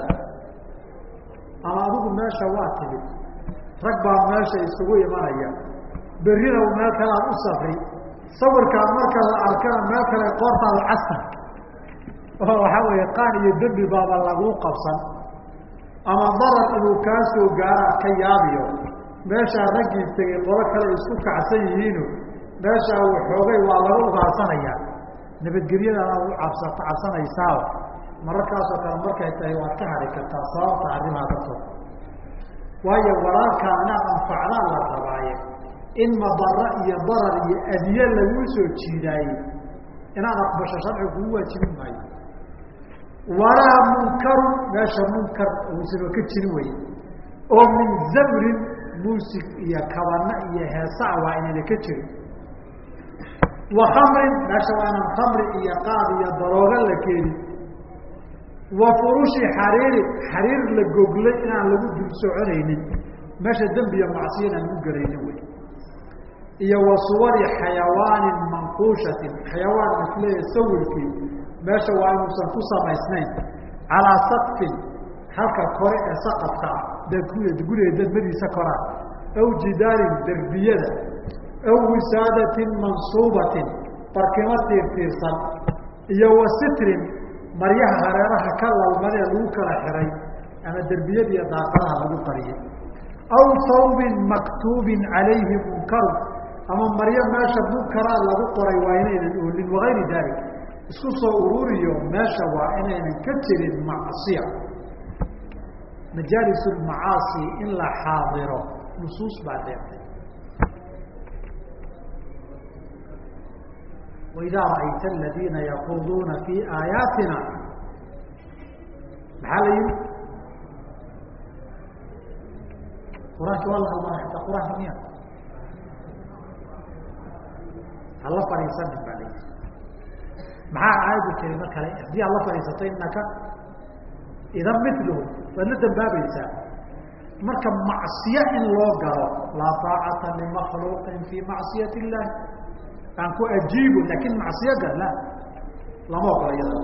ama adigu meesha waa timid rag baa meesha isugu imanaya berrina meel kale aad u safri sawirkaan marka la arkana meel kale qoortaada casar oo waxaa weeye qaan iyo dembi baaba laguu qabsan ama darar inuu kaa soo gaara ka yaabiyo meeshaa raggii tegay qolo kale isku kacsan yihiino meeshaa waxoogay waa laga ugaarsanaya nabadgelyadana u cabsanaysaa mararkaasoo kale markay tahay waad ka hari kartaa sababta arrimaha dartood waayo walaalkaa inaad anfacdaan la rabaaye in madara iyo darar iyo adiye laguu soo jiidaaye inaad aqbasho sharcigu kugu waajibin maayo walaa munkaru meesha munkar uusanoo ka jirin wey oo min zamrin muusig iyo kabana iyo heesac waa inayna ka jirin wa khamrin meesha waa inaan khamri iyo qaad iyo darooga la keenin wa furushi xariiri xariir la goglay inaan lagu dul soconaynin meesha dembi iyo macsiya inaan u gelaynin wey iyo wa suwari xayawaanin manquushatin xayawaan misleya sawirkii meesha waa inuusan ku samaysnayn calaa saqfin halka kore ee saqafka ah guriga dadmadiisa koraan aw jidaarin derbiyada aw wisaadatin mansuubatin barkimo tiirtiirsan iyo wa sitrin maryaha hareeraha ka lalmadee lagu kala xiray ama derbiyada iyo daaqadaha lagu qariyay aw sawbin maktuubin calayhi munkarun ama maryo meesha munkaraa lagu qoray waa inaynan oolin wagayri dalik isku soo ururiyo meesha waa inaynan ka jirin macsiya majaalis lmacaasi in la xaadiro nusuus baa deeqtay waidaa ra'ayta aladiina yaquuduuna fii aayaatina maxaa la yihi qur-aanki waa la halmaanay xataa qur-aanka miya hala fadhiisanin baa la yihi maxaa aayaddu tiri mar kale haddii aad la fadhiisato inaka idan miluhu waad la dambaabaysaa marka macsiye in loo galo laa taacata limakhluuqin fii macsiyati illahi aan ku ajiibo laakin macsiyo gal la lama ogola iyada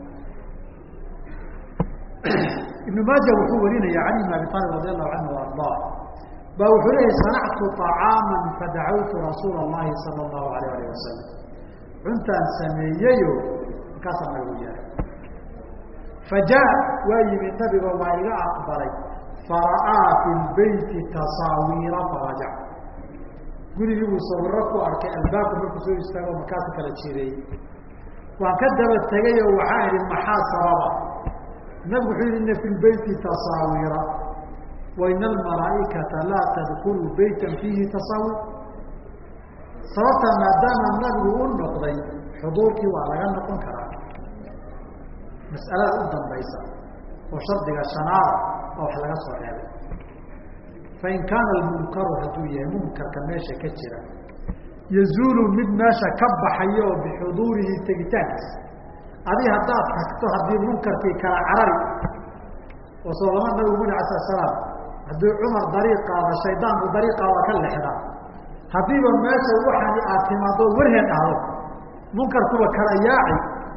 ibnu maaja wuxuu warinaya cali ibn abi talib radi allahu canhu ardaa ba wuxuu leeyahy sanactu طacaama fadacawtu rasuula اllahi sala اllahu alayh alih wasalam cuntaan sameeyeyo markaasaa nagu yeeray fajaa waa yimid nabiga waa iga aqbalay fara'aa fi lbeyti tasaawiira farajac gurigii buu sawiro ku arkay albaabka markuu soo istaago markaasa kala jireeyey waan ka daba tegay oo waxaa idhi maxaa sababa nabigu wuxuu yihi ina fi lbeyti tasaawiira waina almalaa'ikata laa tadkulu beytan fiihi tasaawir sababtaa maadaama nabigu u noqday xuduurkii waa laga noqon karaa mas'alada u dambaysa oo shardiga shanaada oo wax laga soo reebay fain kaana almunkaru hadduu yahay munkarka meesha ka jira yazuulu mid meesha ka baxayo oo bixuduurihi tegitaankiisa adi haddaad tagto haddii munkarkii kala carari oo soo lama nabigu muni ala salaam haddii cumar dariiq qaada shaydaanku dariiqaada ka lexda haddiiba meesha waxaani aad timaado warheed ahdo munkarkuba kala yaaci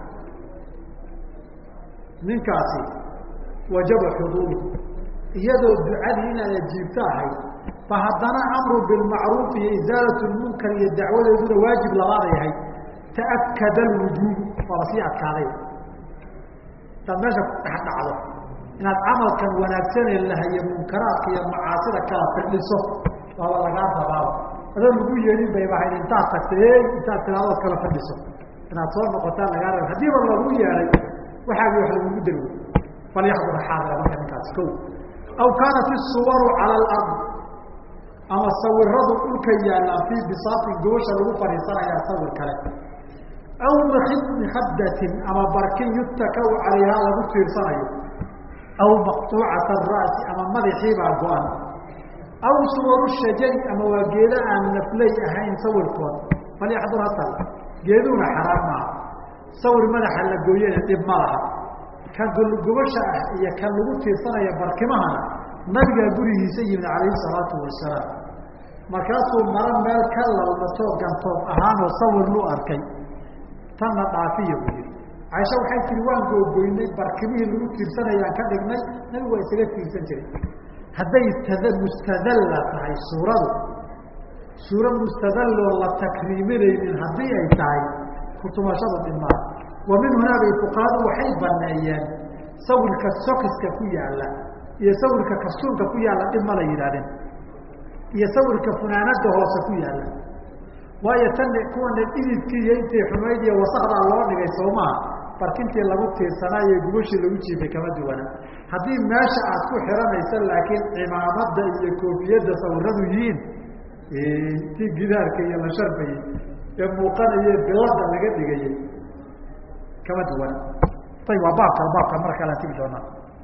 ninkaasi wajaba xuduuru iyadoo ducadii inaad ajiibto ahayd fa haddana amru bilmacruuf iyo isaalat lmunkar iyo dacwadeeduna waajib labaaday ahayd ta'akada alwujuub waa lasii adkaaday hadaad meesha ku dhex dhacdo inaad camalkan wanaagsanee lahaye munkaraadka iyo macaasida kala firdhiso waaba lagaa rabaaba adoo lagu yeelin bay bahayd intaad tagtay intaad tilaadood kala fadhiso inaad soo noqotaan lagaa raba haddiiba lagu yeelay waxaagi wax lagugu darwo falyaxdur xaadira marka ninkaasi ko aw kaanat isuwaru cala alard ama sawiradu dhulka yaallaan fii bisaatin gobasha lagu fadhiisanayaa sawir kale aw mikhadatin ama barkin yutakau calayhaa lagu fiirsanayo aw maqtuucata ara'si ama madaxiibaa go-an aw suwaru shajari ama waa geeda aan nafley ahayn sawirkood falyaxdur hasal geeduuna xaraam maaha sawir madaxa la gooyana dhib ma laha kan gulgubasha ah iyo kan lagu tiirsanaya barkimahana nabigaa gurigiisa yimid calayhi salaatu wasalaam markaasuu maro meel ka lalmatoo gantoob ahaanoo sawir lu arkay tanna dhaafiya buu yihi caaisha waxay tihi waan googoynay barkimihii lagu tiirsanayaan ka dhignay nabigu waa isaga tiirsan jiray hadday mustadalla tahay suuradu suura mustadalloo la takriiminaynin haddii ay tahay kutumashadu dhimaa wa min hunaa bay fuqahadu waxay baneeyeen sawirka sokiska ku yaalla iyo sawirka kastuunka ku yaalla dhib ma la yidhahdeen iyo sawirka funaanada hoose ku yaalla waayo tan kuwana dhididkii iyo intay xumayd iyo wasakdaa loo dhigay soomaha barkintii lagu tiirsanaayo gubashii lagu jiifay kama duwana haddii meesha aad ku xiranaysa laakiin cimaamada iyo koofiyadda sawiradu yihiin tii gidaarka iyo la sharbayey ee muuqanaye bilada laga dhigayey kama duwana ayb waa baabkan mar kalean tigi doonaa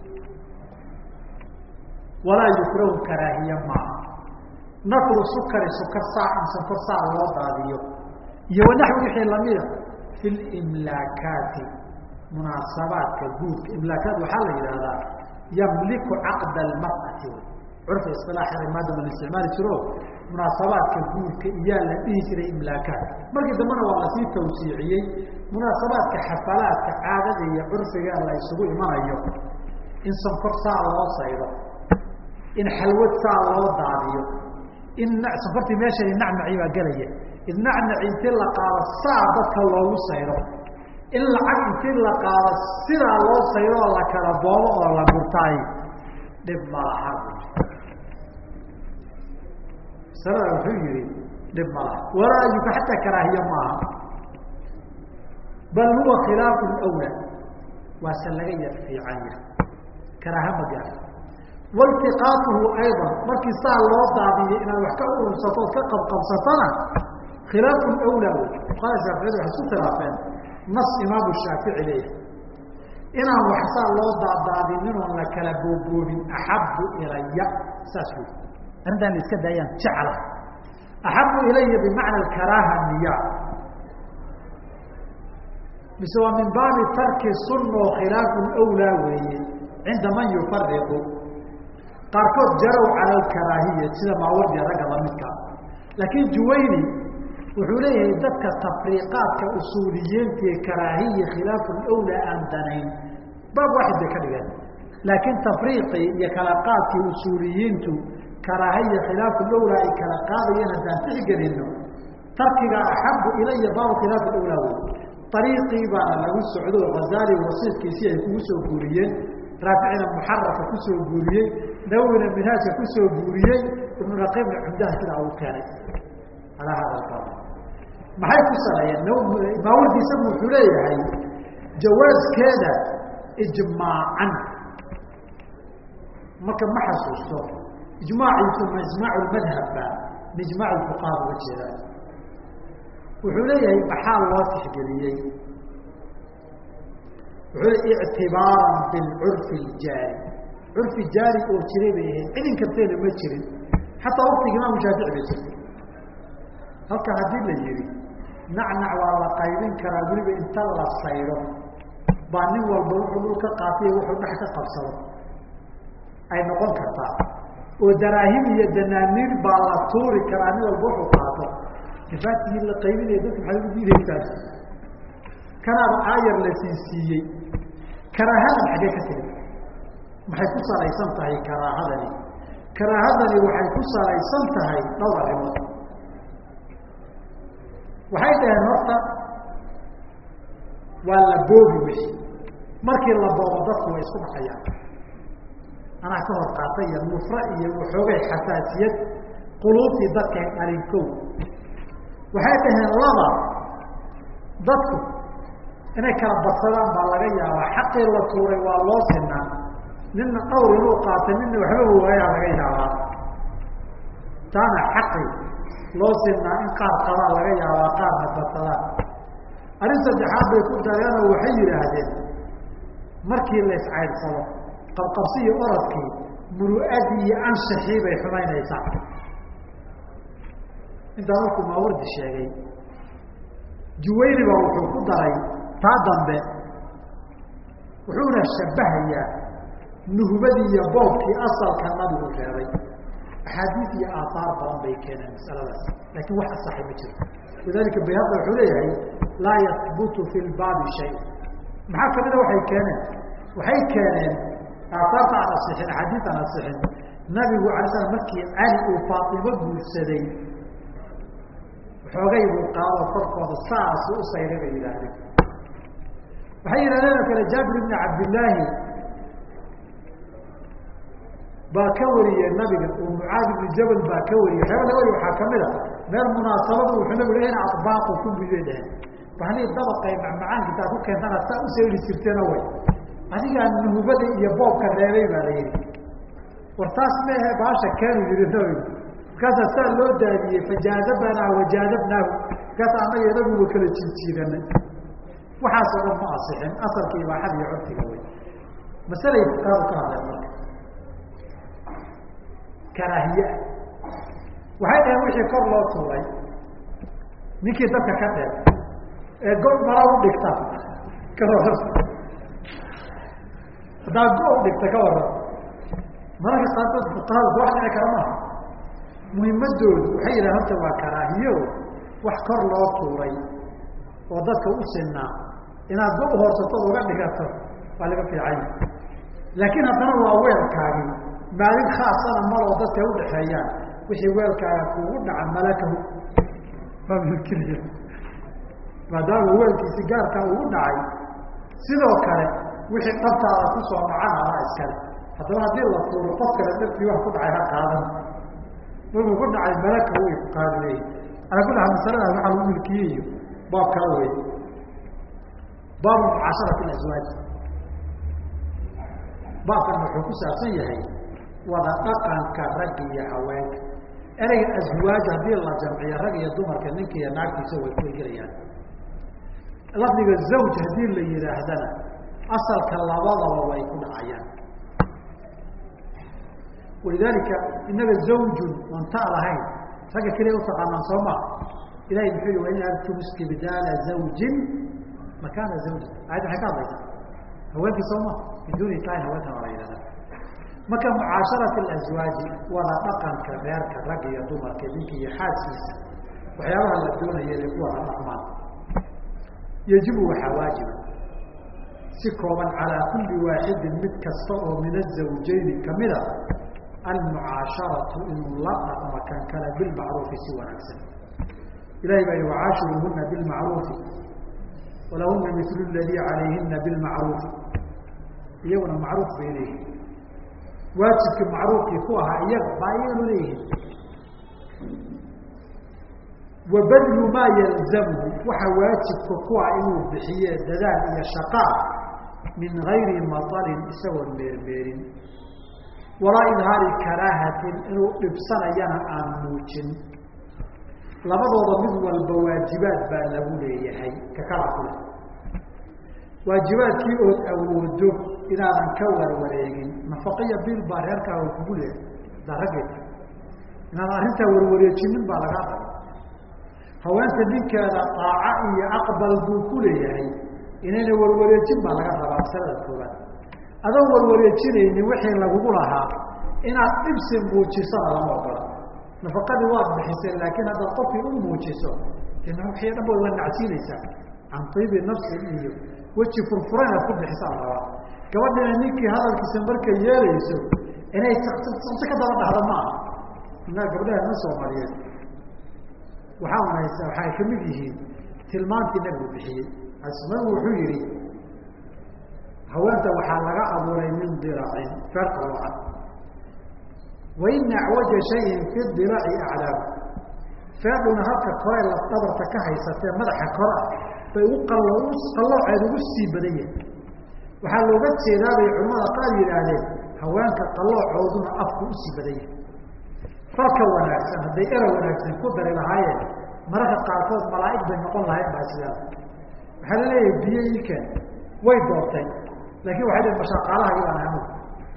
walaa yukrahu karaahiye maaha nafru sukari sukar saac in sonkor saac loo daadiyo iyo wanaxwi wixii lamida fi limlaakaati munaasabaadka guurka imlaakaat waxaa la yidhahdaa yamliku caqda almar'ati curfa isilaaxeeda maadama la isticmaali jiro munaasabaadka guurka iyaa la dhihi jiray imlaakaat markii dambena waa lasii tawsiiciyey munaasabaadka xafalaadka caadada iyo curfiga la isugu imanayo in sonkor saac loo saydo in xalwad saac loo daadiyo in sonkortii meeshani nacnaci baa gelaya id nacnaci intii la qaado saac dadka loogu saydo in lacag intii la qaado sidaa loo saydo oo la kala boobo oo la gurtaay dhib malaha masalada wuxuu yihi dhib malaha walaa-yuka xataa karaahiye maaha bal huwa khilaafu lwla waase laga yar fiican yahay karaaha ma gaar waltiqaatuhu ayضa markii saa loo daadiyo inaad wax ka urursato ood ka qabqabsatona khilaafu lwla wey fuqahada shaaficiyadu waxay isku khilaafeen nas imaamu shaafici leeyahay inaan wax saa loo daadaadinin oon la kala booboobin axabu ilaya saas wey arrintaan la iska daayaan jecla axabu ilaya bimacna karaaha niya mise waa min baabi tarki sunna oo khilaafu lwlaa weeye cinda man yufariqu qaarkood jarow cala alkaraahiya sida maawardiya ragga lamidkaa laakiin juwayni wuxuu leeyahay dadka tafriiqaadka usuuliyiintii karaahiya khilaafu lwlaa aan danayn baab waaxid bay ka dhigeen laakiin tafriiqii iyo kala qaadkii usuuliyiintu karaahiya khilaafu lwlaa ay kala qaadayeen haddaan tixgelino tarkigaa axabu ilaya baabu khilaafu lwlaa wey ariiqii baana lagu socdo ghazaali wasiifkiisii ay kugu soo guuriyeen raaficina muxaraka kusoo guuriyey nawwina minhaajka kusoo guuriyey ibnu raqiibna cumdaha sidaa uu keenay alaa hada albaab maxay ku saleeyeen maawardi isagu wuxuu leeyahay jawaaskeeda ijmaacan marka ma xasuusto ijmaaciisu ma ijmaac lmadhabba ma ijmaac fuqaha uga jeedaa wuxuu leeyahay maxaa loo tixgeliyey wuxuu ictibaaran bilcurfi ljaari curfi jaari oo jiray bay ahayd cidin karteena ma jirin xataa waktiga imaamu shaafici bay jirtay halka haddii la yihi nacnac waa la qaybin karaa weliba inta la saydo baa nin walba wuxuu dhul ka qaatay wuxuu dhex ka qabsado ay noqon kartaa oo daraahim iyo danaaniir baa la tuuri karaa nin walba wuxuu qaato ifaatigii la qaybinaya dadka maxay ugu diidaysaa kanaaba aayar la siisiiyey karaahadan xaggee ka tiri maxay ku salaysan tahay karaahadani karaahadani waxay ku salaysan tahay dhowr arrimood waxay dhaheen horta waa la boobi wixi markii la boobo dadku way isku dhacayaan anaa ka hor qaatay iyo nufra iyo waxoogay xasaasiyad quluubtii dadkay dhalin kow waxay dhaheen laba dadku inay kala badsadaan baa laga yaabaa xaqii la tuuray waa loo sinaa nina dhawr inuu qaatay nina waxba waayaa laga yaabaa taana xaqii loo sinaa in qaar qabaa laga yaabaa qaarna badsadaan arrin saddexaad bay ku dareenoo waxay yidhaahdeen markii la iscaydsado qabqabsi iyo oradkii muru'adii iyo anshaxii bay xumaynaysaa. intaa markuu maawardi sheegay, Juwayni baa wuxuu ku daray taa dambe, wuxuuna shabahayaa nuhbadii iyo boobkii asalka nabigu reebay. axaadiis iyo aaaar badan bay keeneen masaladaas, laakiin wax asaxay ma jiro. lidalika bayhaqi wuxuu leeyahay laa yahbutu fi lbaabi shay. maxaa kamida waxay keeneen aaaarta aan asixin, axaadiis aan asixin. nabigu alay slam markii cali uu faaimo guursaday, xoogay buu qaado korkooda saas u sayray bay yidhaahdeen. waxay yidhahdeen oo kale jaabir ibni cabdillaahi baa ka wariyey nabiga, oo mucaad ibni jabal baa ka wariyey. waxyaaba laga wariye waxaa kamid a meel munaasabada wuxuu nabigu in abaaqu ku biday dheheen, bahanii dabaqay macmacaanka intaa ku keentana saa u sayri jirteena way adigaa nuhubada iyo boobka reebay baa la yidhi. war taas meehe baasha keenu yihi nabigu. markaasaa saa loo daadiyey fajaadabanaa wajaadabnaahu. markaasa annaga nabigu kala jiijiidanay. waxaasoo dhan ma asixin, asalka ibaaxada iyo curfiga wey. masalay fuqahadu ka hadleen marka karaahiye. waxay dhaheen wixii kor loo tuuray, ninkii dadka ka dheer ee go mara u dhigta ka waran, haddaa go u dhigta ka waran. mararka qaarkood fuqahadu wax dhici kara maaha. muhimadoodu waxay yidhahen horta waa karaahiyo, wax kor loo tuuray oo dadka u sinaa inaad go uhorsatood uga dhigato waa laga fiicanya. laakiin haddana waa weelkaagii, maalin khaasana maloo dadka udhaxeeyaan. wixii weelkaaga kuugu dhaca malakahu waa milkiliya, maadaama weelkiisi gaarkaa ugu dhacay. sidoo kale wixii dhabtaada kusoo dhacana adaa iskale. haddaba haddii la tuuro qof kale dhabtii wax ku dhacay ha qaadan, markuu ku dhacay malaka u qaadileey. alaa kulli haal masaladaas waxaa lagu milkiyey iyo baab kala wey. baabu mucaasharati aswaaj. baabkan wuxuu ku saabsan yahay wada dhaqanka ragga iyo haweenka. ereyga aswaaj haddii la jamciyo rag iyo dumarka, ninka iyo naagtiisa way ku gelayaan. lafdiga zawj haddii la yidhaahdana asalka labadaba way ku dhacayaan. walidaalika inaga zawjun oonta lahayn ragga keliya utaqaanaan soo maa. ilahay muxuu yihi wain aradtum istibdaala zawjin makaana zawjin. ayadda maxay ka hadlaysaa haweenkii soo maa, min duuni kaan haweenkan waa la yidhahdaa. marka mucaasharati aswaaji wada dhaqanka reerka ragga iyo dumarka, ninka iyo xaaskiisa, waxyaabaha la doonaya inay ku wada dhaqmaan. yajibu waxaa waajiba si kooban calaa kulli waaxidin mid kasta oo min azawjayni kamida almucaasharatu inuu la dhaqmo kan kale bilmacruufi si wanaagsan. ilahay baa yihi wacaashiruuhuna bilmacruufi walahuna mil ladii calayhina bilmacruufi. iyaguna macruuf bay leeyihin, waajibkii macruufkii ku ahaa iyaga baa iyaganu leeyihin. wabadlu maa yalzamhu waxa waajibka kuwa inuu bixiye dadaal iyo shaqaa min gayri maطalin isagoon meermeerin, walaa idhaari karaahatin inuu dhibsanayana aan muujin. labadooda mid walba waajibaad baa lagu leeyahay ka kala kule. waajibaadkii ood awoodo inaadan ka warwareegin. nafaqiya bil baa reerkaaga kugu leeyahay daraggeeda, inaadan arrintaa warwareejinin baa lagaa qaba. haweenta ninkeeda aaca iyo aqbal buu ku leeyahay, inayna warwareejin baa laga rabaa. masalada koobaad, adoon warwareejinaynin wixii lagugu lahaa inaad dhibsi muujisana lama ogola. nafaqadii waad bixisay, laakiin haddaad qofkii u muujiso wixii dhan ba waa nacsiinaysaa. can tiibi nafsin iyo weji furfuran inaad ku bixisaa la rabaa. gabadhina ninkii hadalkiisa markay yeelayso inay si ka daba dhahda ma aha. inaa gabdhaheena Soomaaliyeed waxaa unaysa waxay kamid yihiin tilmaantii nabigu bixiyey. nabigu wuxuu yihi haweenta waxaa laga abuuray min diracin feerka loocan. waina acwaja shayin fi diraci aclaamu. feerdhuna halka kore lafdabarta ka haysatee madaxa kore ah bay qallooceed ugu sii badan yahay. waxaa looga jeedaa bay culamada qaar yidhaahdeen haweenka qalloocooduna afku usii badan yahay. falka wanaagsan hadday era wanaagsan ku dari lahaayeen mararka qaarkood malaa'ig bay noqon lahayn baa sidaa. waxaa la leeyahay biyo ii keen way doortay, laakiin waxay dhaheen mashaqaalahagi baan anugu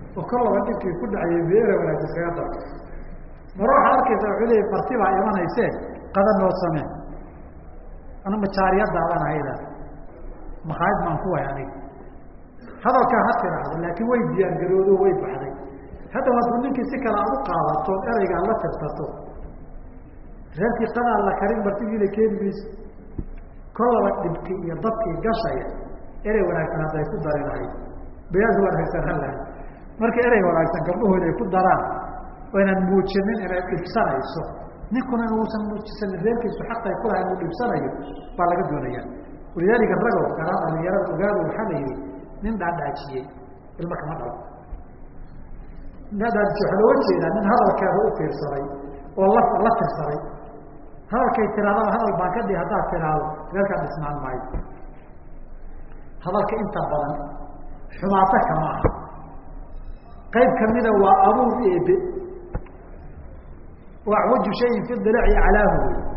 وكلما أنك كل عيبيرة ولا تسيطر نروح أركز وعليه مرتبة إيمان يسير قدر نو السماء أنا متشاريات دعوانا هيدا مخايد منفوع يعني هذا كان هاتر هذا لكن ويد ينقلوه ويد بحري هذا ما تقول لك سكر أبو قاضي طول أرجع الله تفتو غيرتي قناة الله كريم برتيجي لكين بيس كل وقت يبكي يضبكي قشية إري ولكن هذا يكون دارين هاي بياز هو الحسن هلا مركي إري ولكن قبله اللي يكون داران وين الموتشمين إري إبصار يسوع نكون أنا وسام موتشسن ذلك يسوع حتى يكون هاي إبصار يسوع فلا قد ولا ولذلك الرجل كلام اللي يرى وقالوا الحمي من بعد عشية المكمل هذا الجحلوة شيء من هذا كانوا في صري والله الله في صري هذا كي ترى هذا البنك دي هذا ترى غير كان اسمه معي هذا كأنت بدن حماتك معه قيد كمينه وأروه إيه وأعوج شيء في الضلع علاه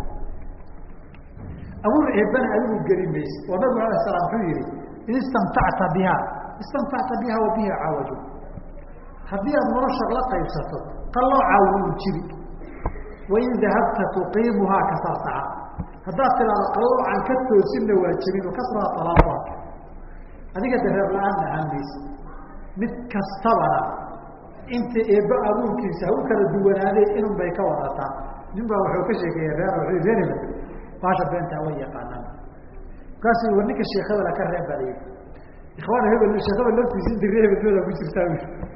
أمر إبن أبو الجريم بيس ونبي عليه السلام حيري إن استمتعت بها وبها عوجه هذه المرشق لا قيسته قال الله عاون جري وإن ذهبت تقيمها كسرتها هذا ترى قالوا عن كتو سن واجبين وكسرها طلاقها هذه قد الآن عن بيس متكسرة أنت إبن أبوك يسوك الدول هذه إنهم بيكورتا نبغى وحوكشك يا رجال وحيزين فاشل بنت أوية قانون قاسي ورنيك الشيخ ولا كره بريء إخواني هذا الشيخ ولا في سند غير بدون أبو سرتاوي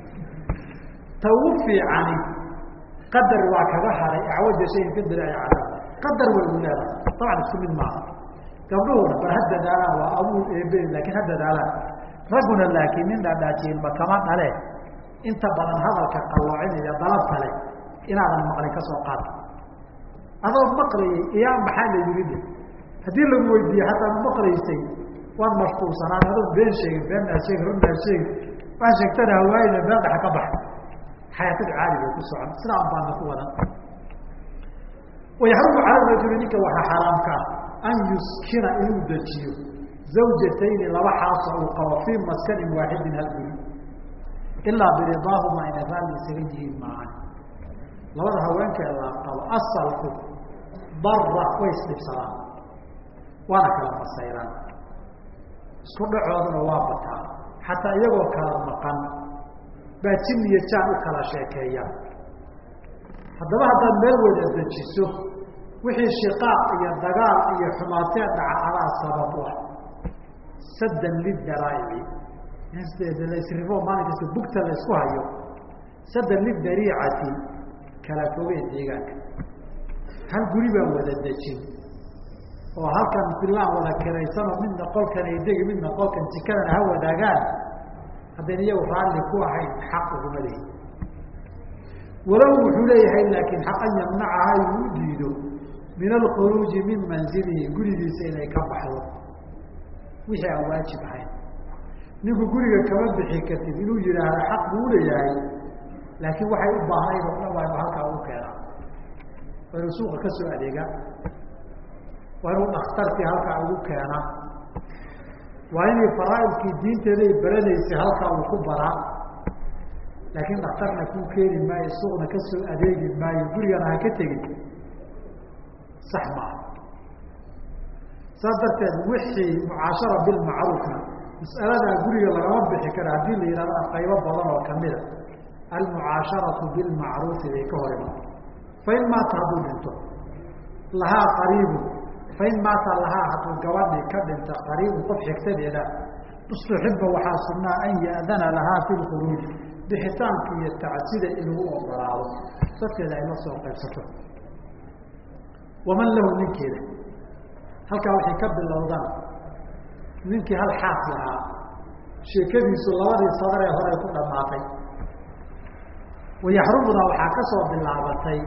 توفي عني قدر وكذا حري أعوج شيء في الدنيا على قدر والولاده طبعا تسمين معه قبلونا فهدد على وأبو إبن لكن هدد على رجل لكن من دعاتي المكمان عليه أنت بدن هذا كقلوعين إذا ضربت عليه إن هذا المقري كسوقات هذا المقري أيام محل يريد هذه اللي مويدي حتى المقري يستي وان مشكور صنع هذا بين شيء بين شيء ربنا شيء ما شكتنا هواي لبعض حكبح حياة العالية والسعر سلام بان قولا ويحرم على الرجل منك وحرامك أن يسكن إلودتيه زوجتين لو حاصل قوافين مسكن واحد هذه إلا برضاهما إن ذلك سرجهم معا لو هوانك إلا قال أصلك ضر ويسلب سلام وانا كلام السيران اسكو دعوودنا وافقا حتى iyagoo kala maqan baa jimiye jaan u kala sheekeeya hadaba haddaad meel wada dejiso wixii shiqaaq iyo dagaal iyo xumaatee dhaca sabab u ah saddan liddaraa'ibi insteeda la isrifo maalinkaas bugta la isku hayo saddan liddariicati kala fogeen deegaanka hal guri baa wada dejin oo halkan bilaan wada kiraysan oo midna qolkan ay degi midna qolkan jikadan ha wadaagaan haddana iyagu raalli ku ahayn xaq uguma leeyi walow wuxuu leeyahay laakiin xaqan yamnacaha inuu diido min alkhuruuji min manzilihi gurigiisa inay ka baxdo wixii aan waajib ahayn ninku guriga kama bixi kartid inuu yidhaahdo xaq buu leeyahay laakiin waxay u baahnayd oo dhan waa inuu halkaa ugu keenaa waa inuu suuqa ka soo adeegaa waa inuu dhakhtarkii halkaa ugu keena waa inay faraa'idkii diinteeday baranaysay halkaa uu ku baraa laakiin dhakhtarna kuu keeni maayo suuqna ka soo adeegi maayo gurigana ha ka tegin sax maaha saas darteed wixii mucaashara bilmacruufna mas'aladaa guriga lagama bixi kara haddii la yidhahdo qaybo badan oo kamida almucaasharatu bilmacruufi bay ka hor imaan fain maata hadduu dhinto lahaa qariibun fain maata lahaa hadduu gabadhii ka dhinta qariibun qof xigtadeeda istuxiba waxaa sunnaa an ya'dana lahaa fi lkhuruuj bixitaanka iyo tacsida inuu ogolaado dadkeeda ay la soo qaybsato waman lahu ninkeeda halkaa waxay ka bilowdaan ninkii hal xaas lahaa sheekadiisu labadii sadar ee hore ku dhammaatay wayaxrumuna waxaa ka soo bilaabatay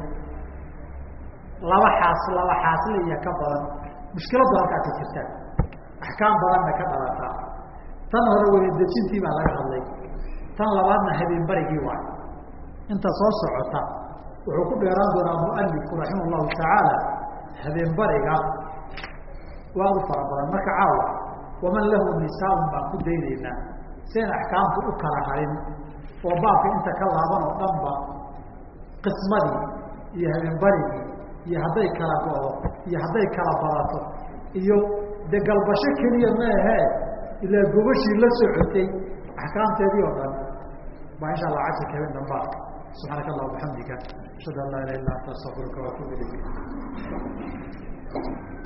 laba xaasle iyo ka badan mushkiladdu halkaa ka jirta axkaam badanna ka dhalataa tan hore weladejintii baa laga hadlay tan labaadna habeenbarigii waay inta soo socota wuxuu ku dheeraan doonaa mualifku raximah llahu tacaala habeenbariga waa u fara badan marka caawa waman lahu nisaaun baan ku daynaynaa sian axkaamtu u kala harin وباقي أنت كلامنا وضمبا قسمني يهمن بريدي يهدي كلا قوة يهدي كلا براته ده قلب شكل ما هي إلا قبشي لسعتي أحكام تبي وضع ما إن شاء الله عسى كمان نبار سبحانك الله وبحمدك أشهد أن لا إله إلا أنت أستغفرك وأتوب إليك